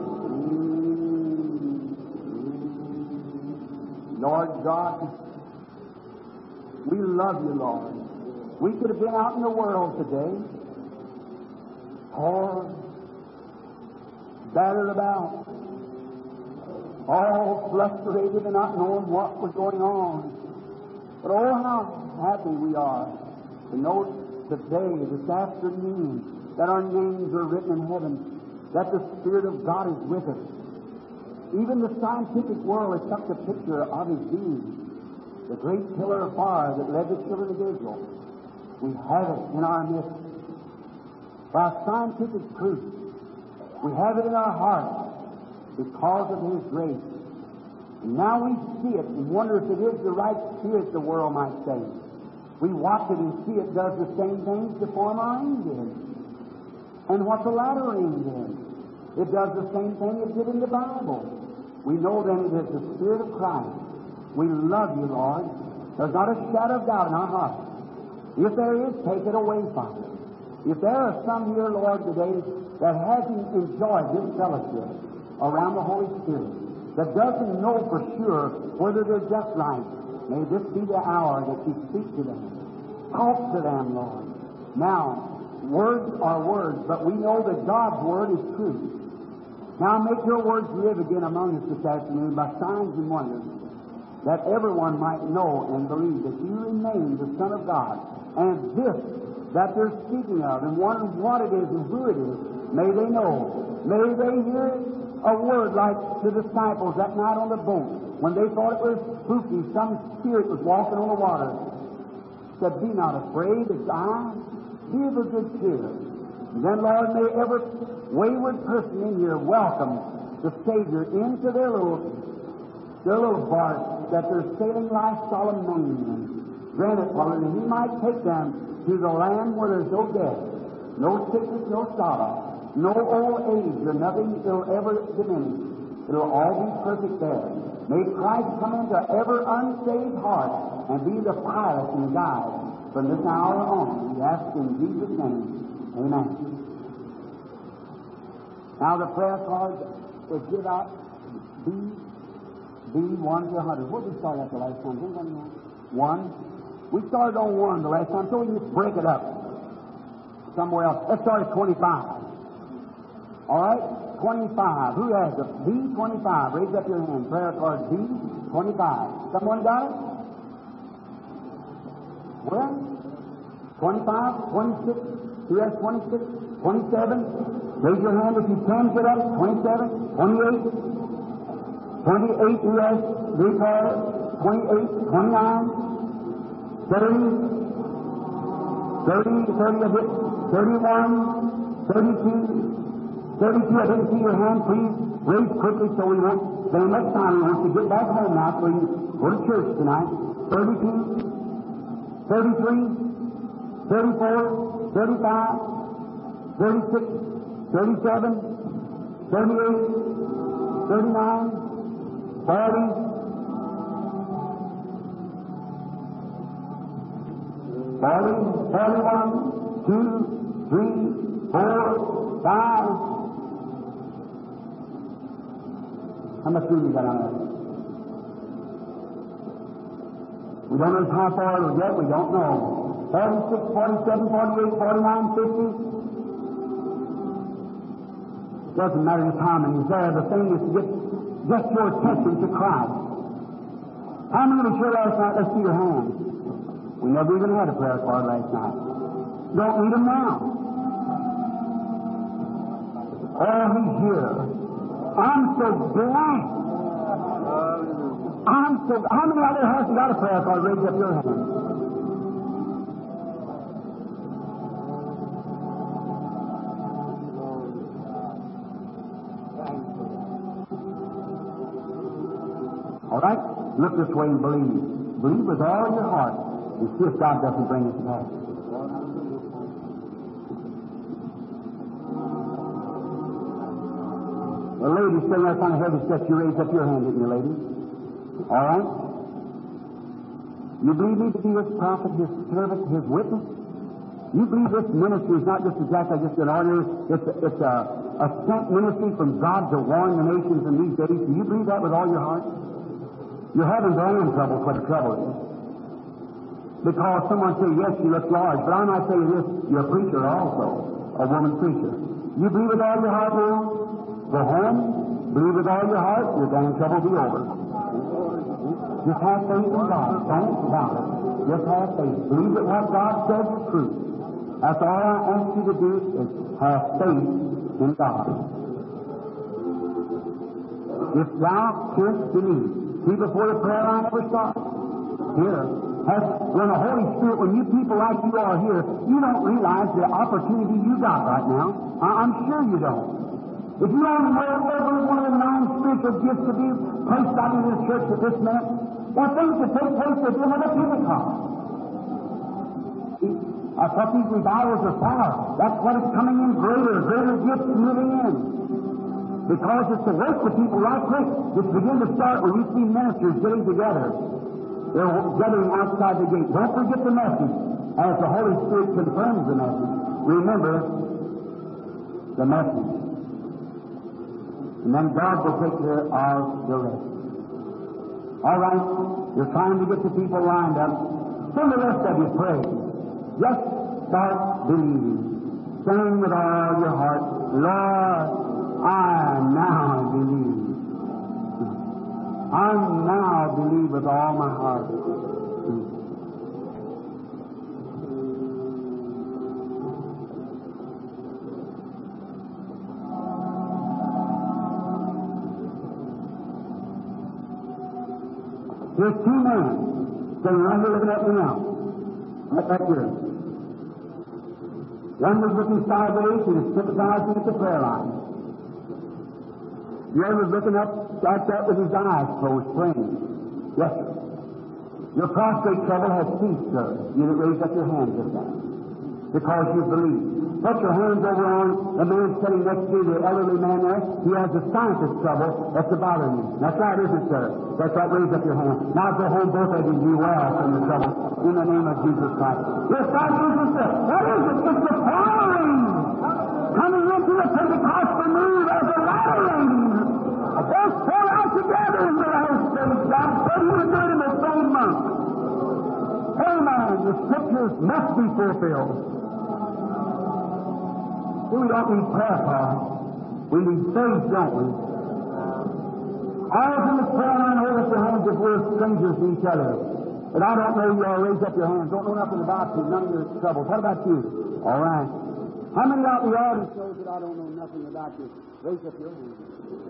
Lord God, love you, Lord. We could have been out in the world today, or battered about, all frustrated and not knowing what was going on. But oh, how happy we are to know today, this afternoon, that our names are written in heaven, that the Spirit of God is with us. Even the scientific world has took the picture of His being, the great pillar of fire that led the children of Israel. We have it in our midst. By scientific proof, we have it in our hearts because of His grace. And now we see it and wonder if it is the right spirit, the world might say. We watch it and see it does the same things the former rain did, and what the latter rain did. It does the same thing it did in the Bible. We know then it is the Spirit of Christ. We love you, Lord. There's not a shadow of doubt in our hearts. If there is, take it away from us. If there are some here, Lord, today that hasn't enjoyed this fellowship around the Holy Spirit, that doesn't know for sure whether they're just right, may this be the hour that you speak to them. Talk to them, Lord. Now, words are words, but we know that God's Word is true. Now make your words live again among us this afternoon by signs and wonders, that everyone might know and believe that you remain the Son of God. And this that they're speaking of and wondering what it is and who it is, may they know. May they hear a word like the disciples that night on the boat, when they thought it was spooky, some spirit was walking on the water. Said, be not afraid, it's I. Be of a good cheer. And then, Lord, may every wayward person in here welcome the Savior into their little bark that they're sailing life's solemn main in. Grant it, Father, that He might take them to the land where there's no death, no sickness, no sorrow, no old age, or nothing will ever diminish. It'll all be perfect there. May Christ come into every unsaved heart and be the pilot and guide from this hour on. We ask in Jesus' name. Amen. Now the prayer card was give out B1 to 100. What did we start at the last time? Anybody know? 1. We started on 1 the last time, so we can just break it up somewhere else. Let's start at 25. All right? 25. Who has it? B25. Raise up your hand. Prayer card B25. Someone got it? Where? 25, 26. Who has 26? 27. Raise your hand if you can get up. 27, 28. 28, who has three prayers? 28, 29. 30, 30 of it, 31, 32, 32. I didn't see your hand. Please raise quickly so we won't spend much time. We want to get back home now so we can go to church tonight. 32, 33, 34, 35, 36, 37, 38, 39, 40, 40, 41, 2, 3, 4, 5. How much room you got on there? We don't know how far it will get. We don't know. 46, 47, 48, 49, 50. Doesn't matter the time and he's there. The thing is to get just your attention to Christ. How many of you sure last night? Let's see your hands. We never even had a prayer card last night. Don't need them now. Oh, He's here. I'm so glad. How many other hasn't got a prayer card? Raise up your hand. All right? Look this way and believe. Believe with all your heart. And see if God doesn't bring it to pass. The lady sitting there on the heavy steps, you raise up your hand, didn't you, lady? All right? You believe me to be His prophet, His servant, His witness? You believe this ministry is not just exactly just an ordinary, it's a sent ministry from God to warn the nations in these days. Do you believe that with all your heart? You're having brain trouble, what the trouble is. Because someone say, yes, you look large, but I might say this, you're a preacher also, a woman preacher. You believe with all your heart now, go home, believe with all your heart, your damn trouble will be over. Just have faith in God. Don't doubt it. Just have faith. Believe that what God says is true. That's all I ask you to do is have faith in God. If thou canst believe, see before the prayer line ever starts. Here, when the Holy Spirit, when you people like you are here, you don't realize the opportunity you got right now. I'm sure you don't. If you only know every one of the 9 spiritual gifts to be placed out in this church at this minute, well, things that take place with you with a Pentecost. That's what these revivals are for. That's what is coming in greater gifts moving in. Because it's to work with people right quick. Just begin to start when you see ministers getting together. They're gathering outside the gate. Don't forget the message. As the Holy Spirit confirms the message, remember the message. And then God will take care of the rest. All right, you're trying to get the people lined up. Send the rest of you pray. Just start believing. Sing with all your heart, Lord, I now believe. I now believe with all my heart. There's 2 men sitting right here looking at me now. Right back here. One was looking sideways and is sympathizing at the prayer line. The other was looking up like that with his eyes closed, praying. Yes, sir. Your prostrate trouble has ceased, sir. You didn't raise up your hands just now. Because you believe. Put your hands over on the man sitting next to you, the elderly man there. He has the scientist trouble that's bothering you. That's right, isn't it, sir? That's right, raise up your hand. Now go home, both of you, be well from the trouble. In the name of Jesus Christ. Yes, God, Jesus, sir. What is it? It's the pouring. Coming into the Pentecostal mood as a latter rain. Both pour out together in the last days. God said He would do it in the same month. Amen. The Scriptures must be fulfilled. We don't need prayer, Paul. We need faith, don't we? All in the prayer line, hold up your hands if we're strangers to each other. But I don't know you all. Raise up your hands. Don't know nothing about you. None of your troubles. What about you? All right. How many out in the audience knows that I don't know nothing about you? Raise up your hands.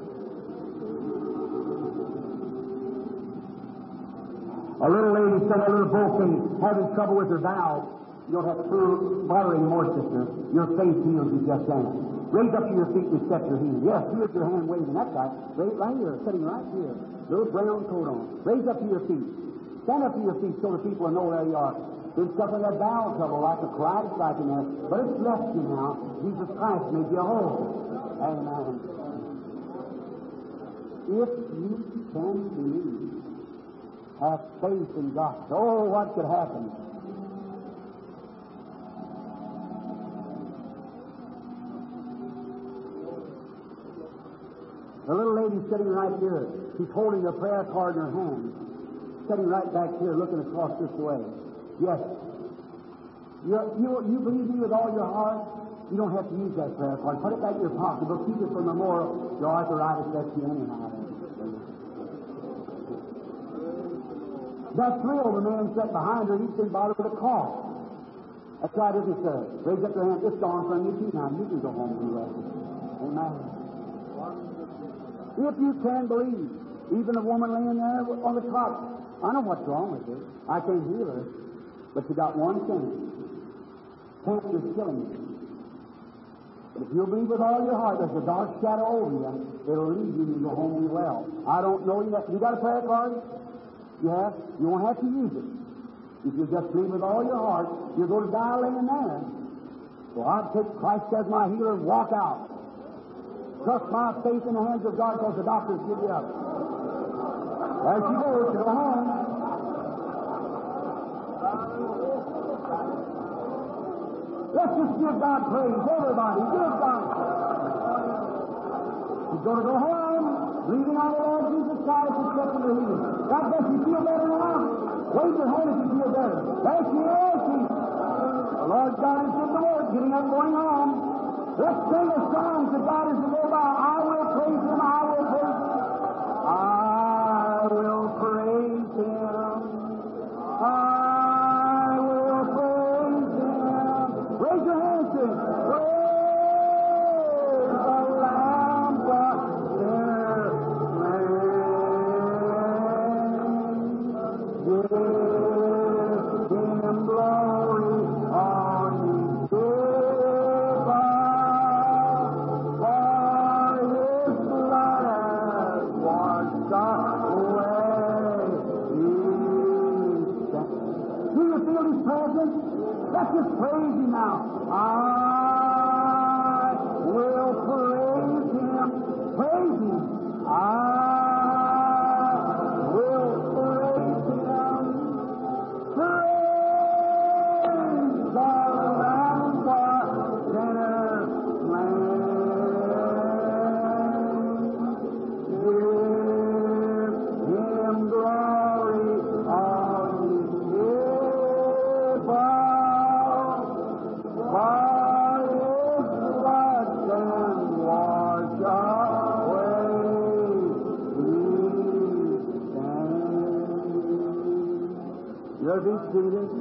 A little lady said a little boy having trouble with her valve. You'll have true butter anymore, sister. Your faith heals you just then. Raise up to your feet and accept your healing. Yes, here's your hand waving. That's right. Right here, sitting right here. Little brown coat on. Raise up to your feet. Stand up to your feet so the people will know where you are. Been suffering that bowel trouble like a crisis like in there. But it's left you now. Jesus Christ made you whole. Amen. If you can believe, have faith in God. Oh, what could happen? The little lady sitting right here, she's holding a prayer card in her hand, sitting right back here looking across this way. Yes. You believe me with all your heart? You don't have to use that prayer card. Put it back in your pocket. We'll keep it for memorial. Your arthritis, that's you anyhow. That thrill, the man sat behind her, he's been bothered with a cough. That's right, isn't it, sir? Raise up your hand. It's gone from you too now. You can go home and rest. Amen. If you can believe, even a woman laying there on the cot, I know what's wrong with her. I can't heal her. But she got one thing. Cancer's killing her. But if you'll believe with all your heart, there's a dark shadow over you. It'll leave you and you go home and be well. I don't know you. You got a prayer card? Yeah. You won't have to use it. If you just believe with all your heart, you're going to die laying there. So I'll take Christ as my healer and walk out. Trust my faith in the hands of God because the doctors give you up. There she goes. Go home. Let's just give God praise. Everybody, give God. She's going to go home, believing on the Lord Jesus Christ and accepting the healing. God bless you. Feel better now? Wave your hand if you feel better. There she is. The Lord God is in the Word, getting up, going on. Let's sing a song to God as we go by. I will praise Him, I will praise Him. I will praise Him. I will praise Him. Raise your hands to Him. Praise the Lamb of their land. Give Him glory on His Let's just praise Him now. I will praise Him. Praise Him. I will praise Him. Praise the Lamb of sinners slain. Give Him glory on His be seated.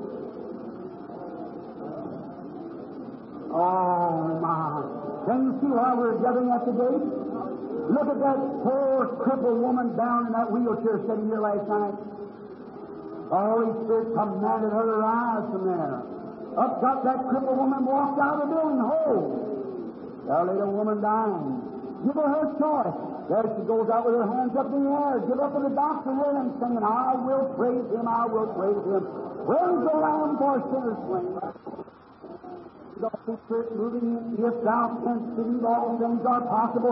Oh, my. Can you see why we're gathering at the gate? Look at that poor, crippled woman down in that wheelchair sitting here last night. The Holy Spirit commanded her to rise from there. Up got that crippled woman, walked out of the building whole. There lay the woman dying. Give her her choice. There she goes out with her hands up in the air. Give up to the doctor with him, singing, I will praise Him, I will praise Him. Praise the Lamb for sinners slain. The Holy Spirit moving in, if thou canst believe, all things are possible.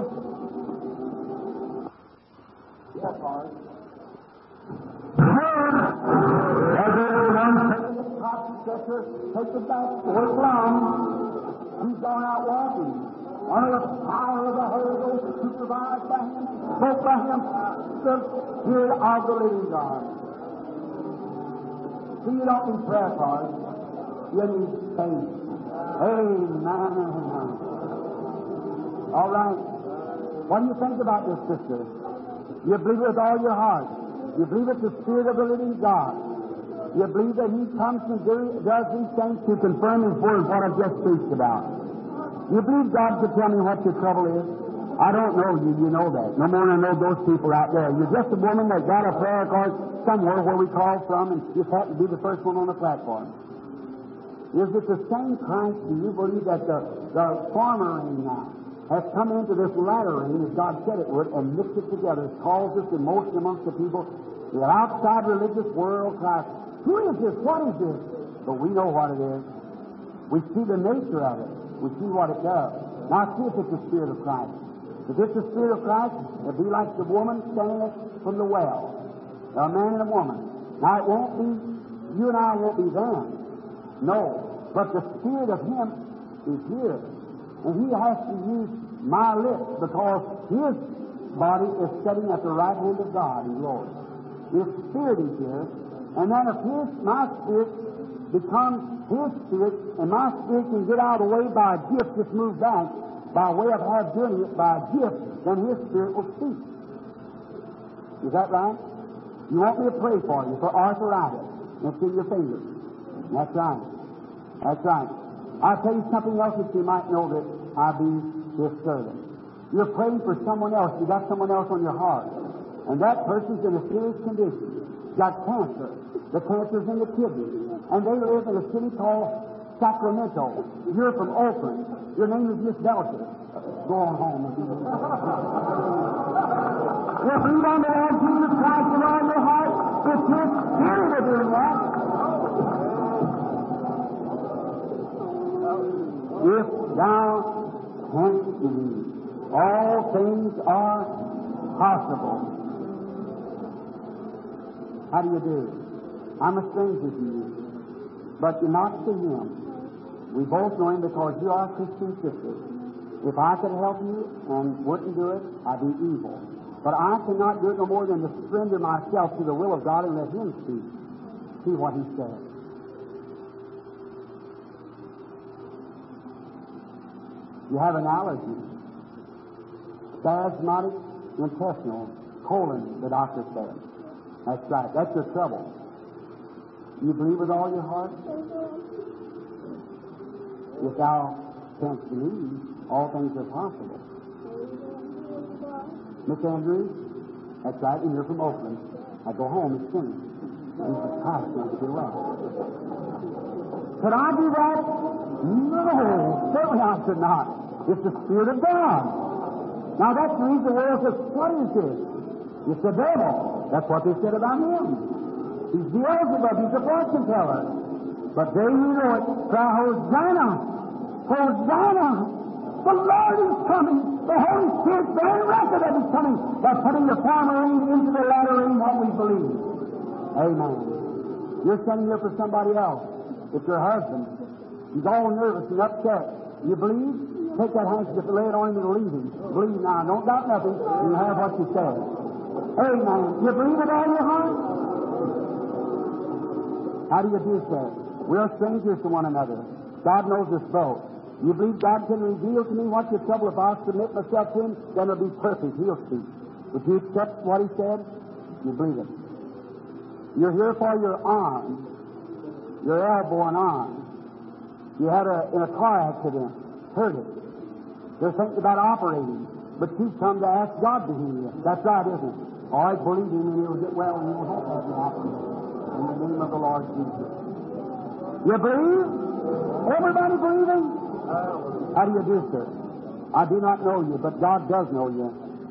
Yes, Lord. Everyone taking the cotton catcher, take it back, work long. He's gone out walking. Under the power of the Holy Ghost, supervised by Him, spoke by Him, the Spirit of the living God. See, you don't need prayer cards. You need faith. Amen. All right. What do you think about this, sister? You believe it with all your heart. You believe it's the Spirit of the living God. You believe that He comes and does these things to confirm His word, what I've just preached about. You believe God could tell me what your trouble is? I don't know you. You know that. No more than I know those people out there. You're just a woman that got a prayer card somewhere where we call from and just happened to be the first one on the platform. Is it the same Christ? Do you believe that the former rain now has come into this latter rain, as God said it would, and mixed it together, caused this emotion amongst the people? The outside religious world cries, who is this? What is this? But we know what it is. We see the nature of it. We see what it does. Now see if it's the Spirit of Christ. If it's the Spirit of Christ, it'll be like the woman standing from the well. A man and a woman. Now it won't be, you and I won't be them. No. But the Spirit of Him is here. And He has to use my lips because His body is sitting at the right hand of God in glory. His Spirit is here. And then if my Spirit becomes His Spirit, and my Spirit can get out of the way by a gift, just move back, by way of her doing it by a gift, then His Spirit will speak. Is that right? You want me to pray for you for arthritis? Let's see your fingers. That's right. That's right. I'll tell you something else that you might know that I'll be His servant. You're praying for someone else. You got someone else on your heart. And that person's in a serious condition. Got cancer. The cancer's in the kidney. And they live in a city called Sacramento. You're from Oakland. Your name is Miss Belcher. Go on home. If you believe on the Lord Jesus Christ with all your heart, it's His Spirit of doing that. If thou canst believe, all things are possible. How do you do? I'm a stranger to you, but you're not to Him. We both know Him because you are a Christian sister. If I could help you and wouldn't do it, I'd be evil. But I cannot do it no more than to surrender myself to the will of God and let Him speak. See what he said. You have an allergy. Spasmodic intestinal colon, the doctor said. That's right. That's your trouble. You believe with all your heart? If thou canst believe, all things are possible. Miss Andrews? That's right, and you're from Oakland. I go home, it's finished. Jesus Christ makes you well. Could I do that? No, certainly I could not. It's the Spirit of God. Now that's the reason the world says, what is this? It's the devil. That's what they said about him. He's Beelzebub, he's a fortune teller. But they who know it cry, Hosanna! Hosanna! The Lord is coming! The Holy Spirit's bearing record of His coming by putting the former rain into the latter rain, what we believe. Amen. You're sending here for somebody else. It's your husband. He's all nervous and upset. You believe? Take that handkerchief and lay it on him and leave him. Believe now. Don't doubt nothing. You have what you say. Amen. You believe with all your heart? How do you do so? We are strangers to one another. God knows us both. You believe God can reveal to me what's your trouble? If I'll submit myself to Him, then it'll be perfect. He'll speak. Would you accept what He said? You believe it. You're here for your arm, your elbow and arm. You had in a car accident, hurt it. They're thinking about operating, but you've come to ask God to heal you. That's right, isn't it? All right, believe Him and He'll get well and you'll have that happen. In the name of the Lord Jesus. You believe? Everybody believing? How do you do, sir? I do not know you, but God does know you.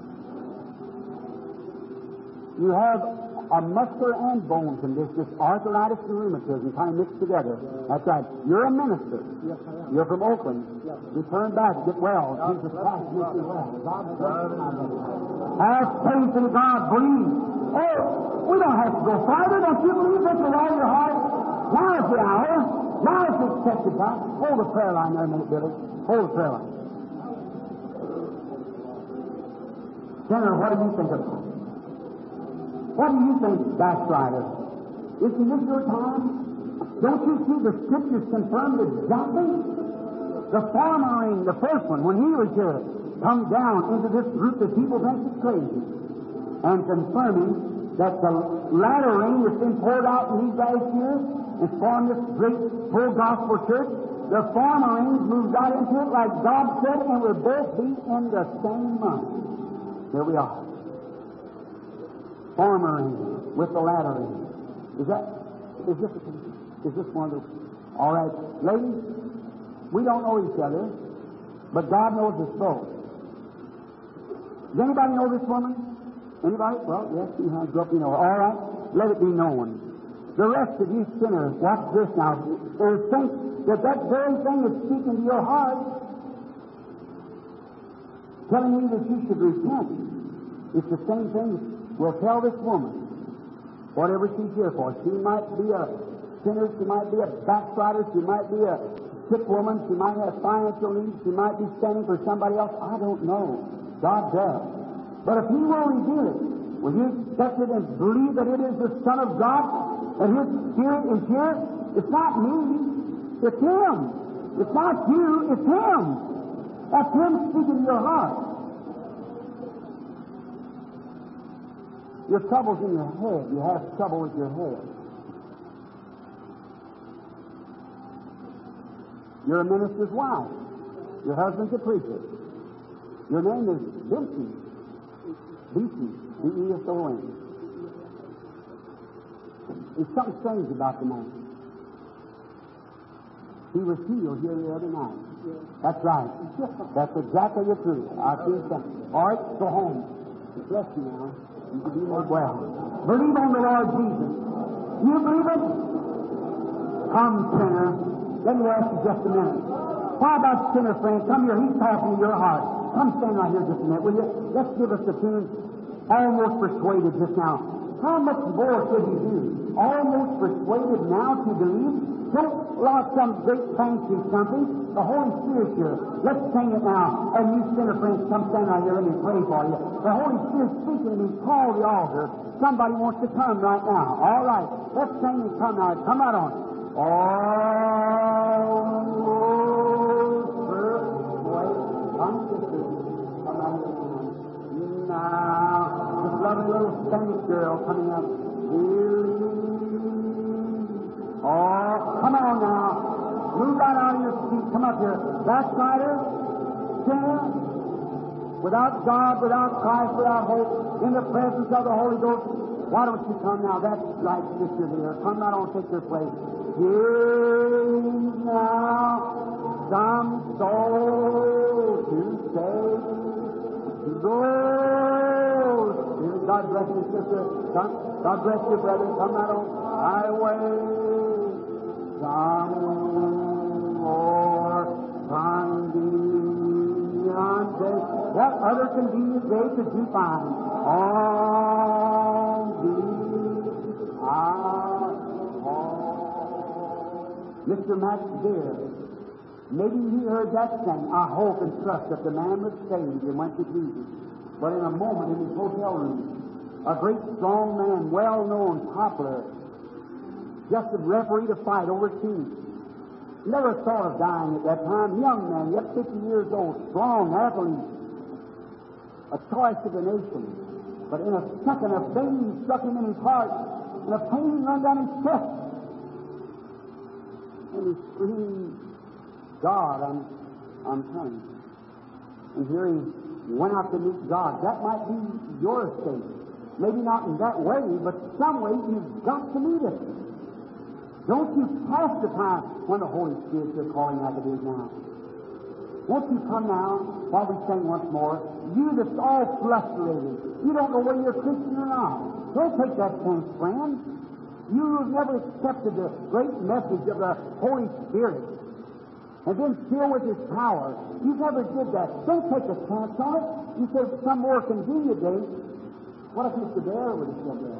You have a muscular and bone condition, arthritis and rheumatism, kind of mixed together. That's right. You're a minister. Yes, I am. You're from Oakland. Yes. Return back, get well. Jesus Christ makes you well. God bless you. Have faith in God. Believe. Oh, we don't have to go farther. Don't you believe this with all your heart? Now is the hour. Now is the accepted time. Hold the prayer line there a minute, Billy. Hold the prayer line. Senator, what do you think of it? What do you think, backslider? Isn't this your time? Don't you see the Scriptures confirmed exactly? The former rain, the first one, when he was here, comes down into this group that people think is crazy, and confirming that the latter rain that's been poured out in these last years and formed this great full gospel church, the former rain moves out into it like God said, and we'll both be in the same month. Here we are. Former rain with the latter rain. Is this one of those? All right. Ladies, we don't know each other, but God knows us both. Does anybody know this woman? Anybody? Well, yes, she has up, you know. All right. Let it be known. The rest of you sinners, watch this now. Think that very thing is speaking to your heart, telling you that you should repent. It's the same thing we'll tell this woman, whatever she's here for. She might be a sinner, she might be a backslider, she might be a sick woman, she might have financial needs, she might be standing for somebody else. I don't know. God does. But if He will reveal it, will you accept it and believe that it is the Son of God, that His Spirit is here? It's not me, it's Him. It's not you, it's Him. That's Him speaking to your heart. Your trouble's in your head. You have trouble with your head. You're a minister's wife. Your husband's a preacher. Your name is Beeson. Beeson. B-E-S-O-N. There's something strange about the man. He was healed here the other night. That's right. That's exactly the truth. I see something. All right, go home. Bless you now. You can be made well. Believe on the Lord Jesus. You believe it? Come, sinner. Let me ask you just a minute. How about sinner friend? Come here. He's talking to your heart. Come stand right here just a minute, will you? Let's give us the tune. Almost Persuaded just now. How much more should you do? Almost persuaded now to believe? Don't lost some great fancy something. The Holy Spirit here. Let's sing it now. And you sinner friends, come stand right here. Let me pray for you. The Holy Spirit speaking to me. Call the altar. Somebody wants to come right now. All right. Let's sing and come now. Come right on. Now, this lovely little Spanish girl coming up. Oh, come on now. Move right out of your seat. Come up here. Backslider, sinner, without God, without Christ, without hope, in the presence of the Holy Ghost. Why don't you come now? That's right, sister dear. Come right on, take your place. Here now, some soul to save. God bless you, sister. God bless you, brother. Come right on. Highway. Some more convenient day. What other convenient day could you find? On thee our call. Mr. Max Dear, maybe you heard that saying. I hope and trust that the man was saved and went to Jesus. But in a moment in his hotel room, a great strong man, well-known, popular, just a referee to fight overseas. Never thought of dying at that time. Young man, yet 50 years old, strong, athlete, a choice of the nation. But in a second, a vein struck him in his heart, and a pain ran down his chest. And he screamed, God, I'm coming. And here he went out to meet God. That might be your state. Maybe not in that way, but some way you've got to meet it. Don't you pass the time when the Holy Spirit is calling like it is now. Won't you come now while we sing once more? You that's all frustrated. You don't know whether you're a Christian or not. Don't take that chance, friend. You have never accepted the great message of the Holy Spirit and been filled with His power. You never did that. Don't take a chance on it. You said some more convenient day. What if Mr. Bear would have said that?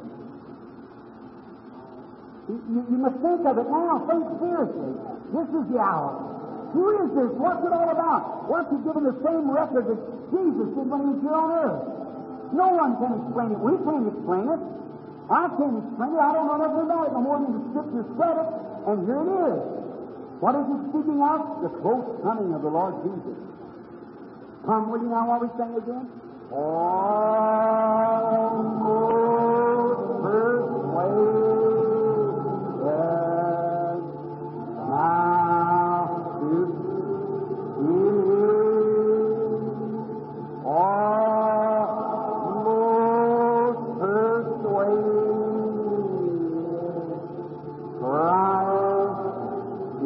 You must think of it now. Think seriously. This is the hour. Who is this? What's it all about? What's He given the same record that Jesus did when He was here on earth? No one can explain it. We can't explain it. I can't explain it. I don't know nothing about it no more than the Scriptures said it, and here it is. What is it speaking of? The close coming of the Lord Jesus. Come, will you now while we sing again? Almost persuaded now to believe. Almost persuaded Christ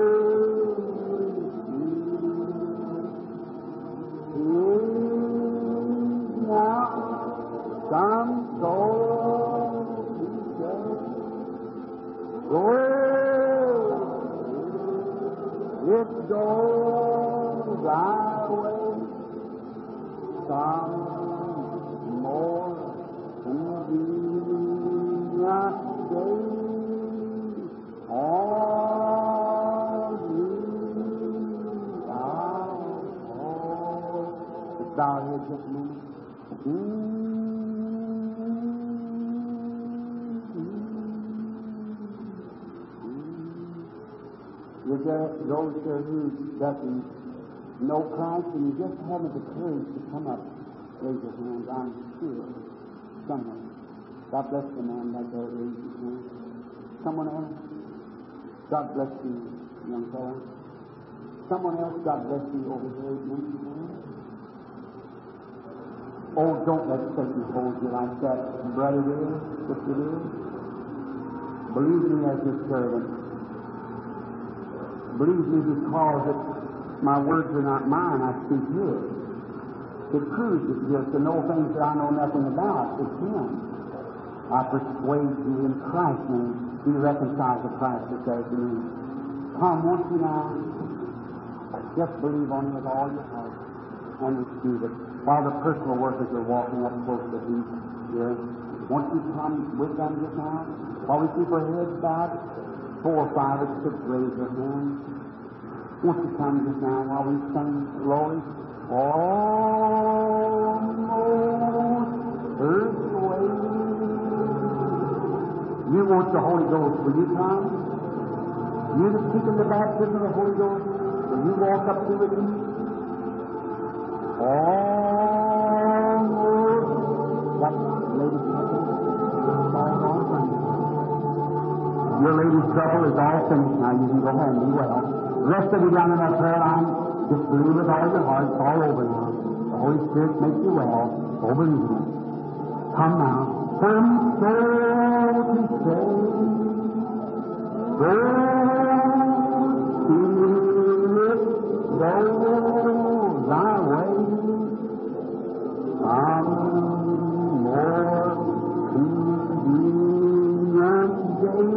some soul to save. It goes thy way. Some more convenient day. All thee our call. Let's bow here just a moment. Is there those there who doesn't know Christ and you just haven't the courage to come up? Raise your hands. I'm sure someone. God bless the man like that. Raise his hand. Someone else. God bless you, young fellow. Someone else. God bless you over here. Oh, don't let Satan hold you like that, brother dear, sister dear. Believe me as His servant. Believe me because my words are not mine, I speak His. It proves it just to know things that I know nothing about. It's Him. I persuade you in Christ's name, be reconciled to Christ this afternoon. Come, won't you now? Just believe on Him with all your heart and receive it. While the personal workers are walking up close to Him here. Won't you come with them just now? While we keep our heads bowed, 4, 5, or 6 raise their hands. Won't you come just now while we sing glory? Almost persuaded. You want the Holy Ghost, will you come? You that seeking the baptism of the Holy Ghost, will you walk up to it? Almost. That lady's trouble is all gone. Your lady's trouble is all finished now. You can go home. Be well. The rest of you down in that prayer line, just believe with all your heart. It's all over now. The Holy Spirit makes you well. So believe in it. Come now. From soul to soul. Spirit, go thy way. More convenient day.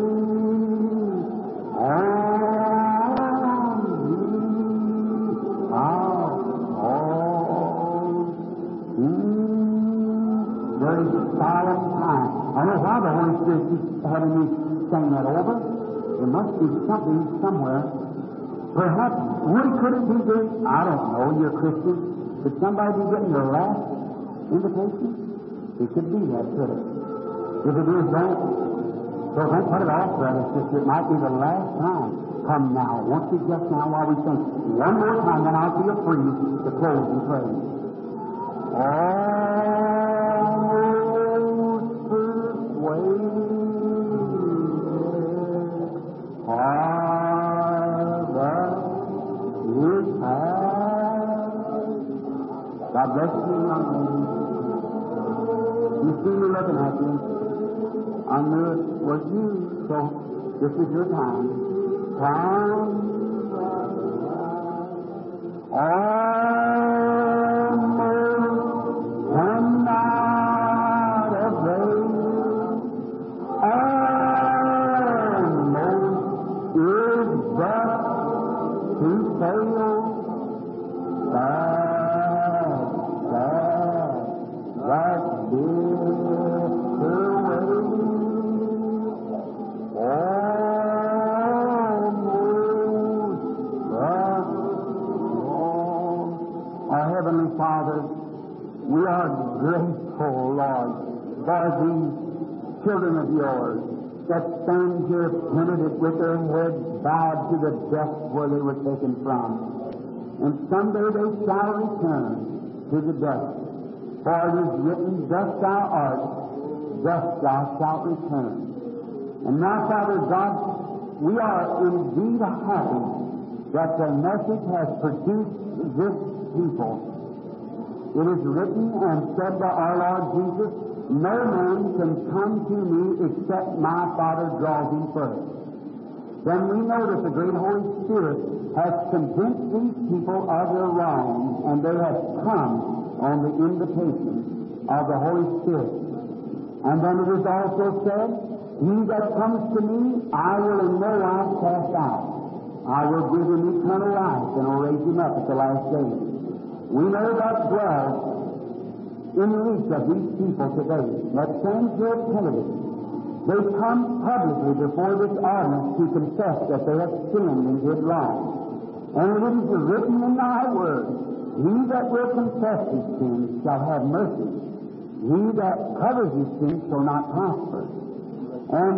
Very solemn time. I know why the Holy Spirit keeps having me sing that over. There must be something somewhere. Perhaps, could it be this? I don't know. You're a Christian. Could somebody be getting your last invitation? It could be that, could it? If it is that, so don't put it off, brother, sister. It might be the last time. Come now. Won't you just now while we sing? One more time, then I'll feel free to close and pray. Almost persuaded harvest is past. God bless you, young lady. You see me looking at you. I knew it was you, so this is your time. Come. We are grateful, Lord, for these children of yours that stand here penitent with their heads bowed to the dust where they were taken from. And someday they shall return to the dust. For it is written, dust thou art, dust thou shalt return. And now, Father God, we are indeed happy that the message has produced this people. It is written and said by our Lord Jesus, no man can come to me except my Father draws him first. Then we know that the great Holy Spirit has convinced these people of their wrongs, and they have come on the invitation of the Holy Spirit. And then it is also said, he that comes to me, I will in no wise cast out. I will give him eternal life, and will raise him up at the last day. We know that dwells in the reach of these people today that stand here penitent. They come publicly before this audience to confess that they have sinned and did wrong. And it is written in thy word, he that will confess his sins shall have mercy. He that covers his sins shall not prosper. And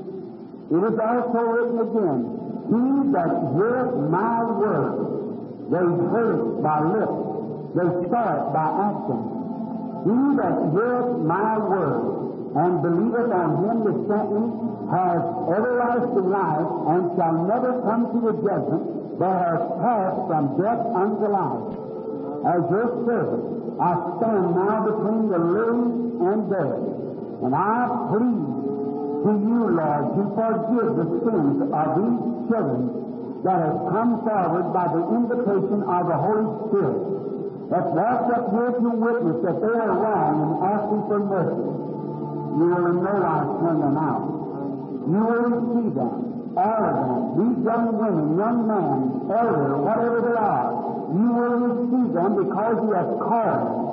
it is also written again, he that heareth my word, they heard it by lips, they saw it by action. He that heareth my word and believeth on him that sent me has everlasting life and shall never come to the judgment, but has passed from death unto life. As your servant, I stand now between the living and dead, and I plead to you, Lord, to forgive the sins of these children that have come forward by the invitation of the Holy Spirit, that walked up here to witness that they are wrong and asking for mercy. You will in no wise turn them out. You will receive them, all of them, these young women, young men, elder, whatever they are. You will receive them because you have called them.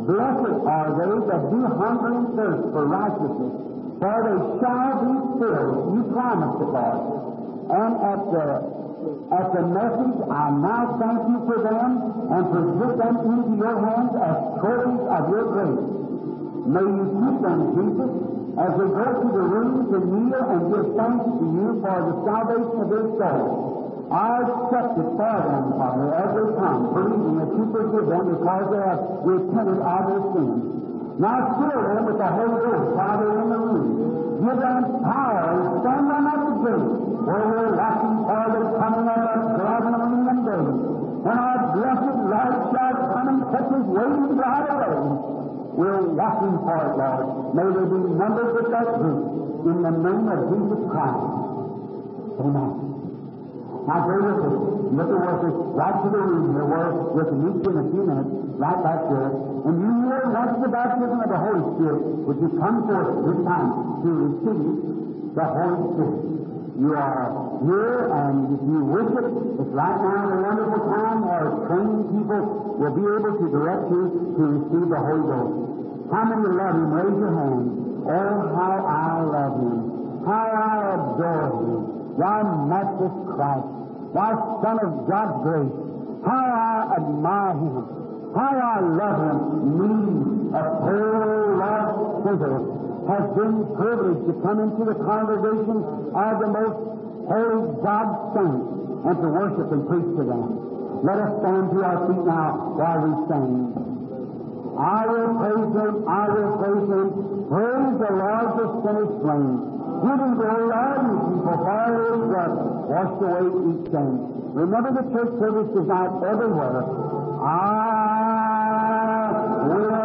Blessed are they that do hunger and thirst for righteousness, for they shall be filled. You promised it, Lord. And at the message, I now thank you for them and present them into your hands as trophies of your grace. May you keep them, Jesus, as we go to the rooms and kneel and give thanks to you for the salvation of their souls. I accept it for them, Father, every time, believing that you forgive them because they have repented of their sins. Now fill them with the Holy Ghost, Father, in the room. Give them power and stand them at the gate, where we're watching for the coming of the traveling day. When our blessed Lord shall come and take his wings right away. We're watching for it, Lord. May they be numbered with that group in the name of Jesus Christ. Amen. Now, go with us. Look at worship right to the room here where we can meet you in a few minutes, right back there. And you hear once the baptism of the Holy Spirit, which you come forth this time to receive the Holy Spirit. You are here, and if you wish it, it's right now a wonderful time where trained people will be able to direct you to receive the Holy Ghost. How many love Him? Raise your hand. Oh, how I love Him. How I adore Him. Thou matchless Christ, thou Son of God's grace, how I admire Him, how I love Him. Me, a poor lost sinner, has been privileged to come into the congregation of the most holy God's saints and to worship and preach to them. Let us stand to our feet now while we sing. I will praise Him, I will praise Him. Praise the Lord for sinners slain. Give Him glory, all you people, for His blood washed away each sin. Remember the church service tonight everywhere. I will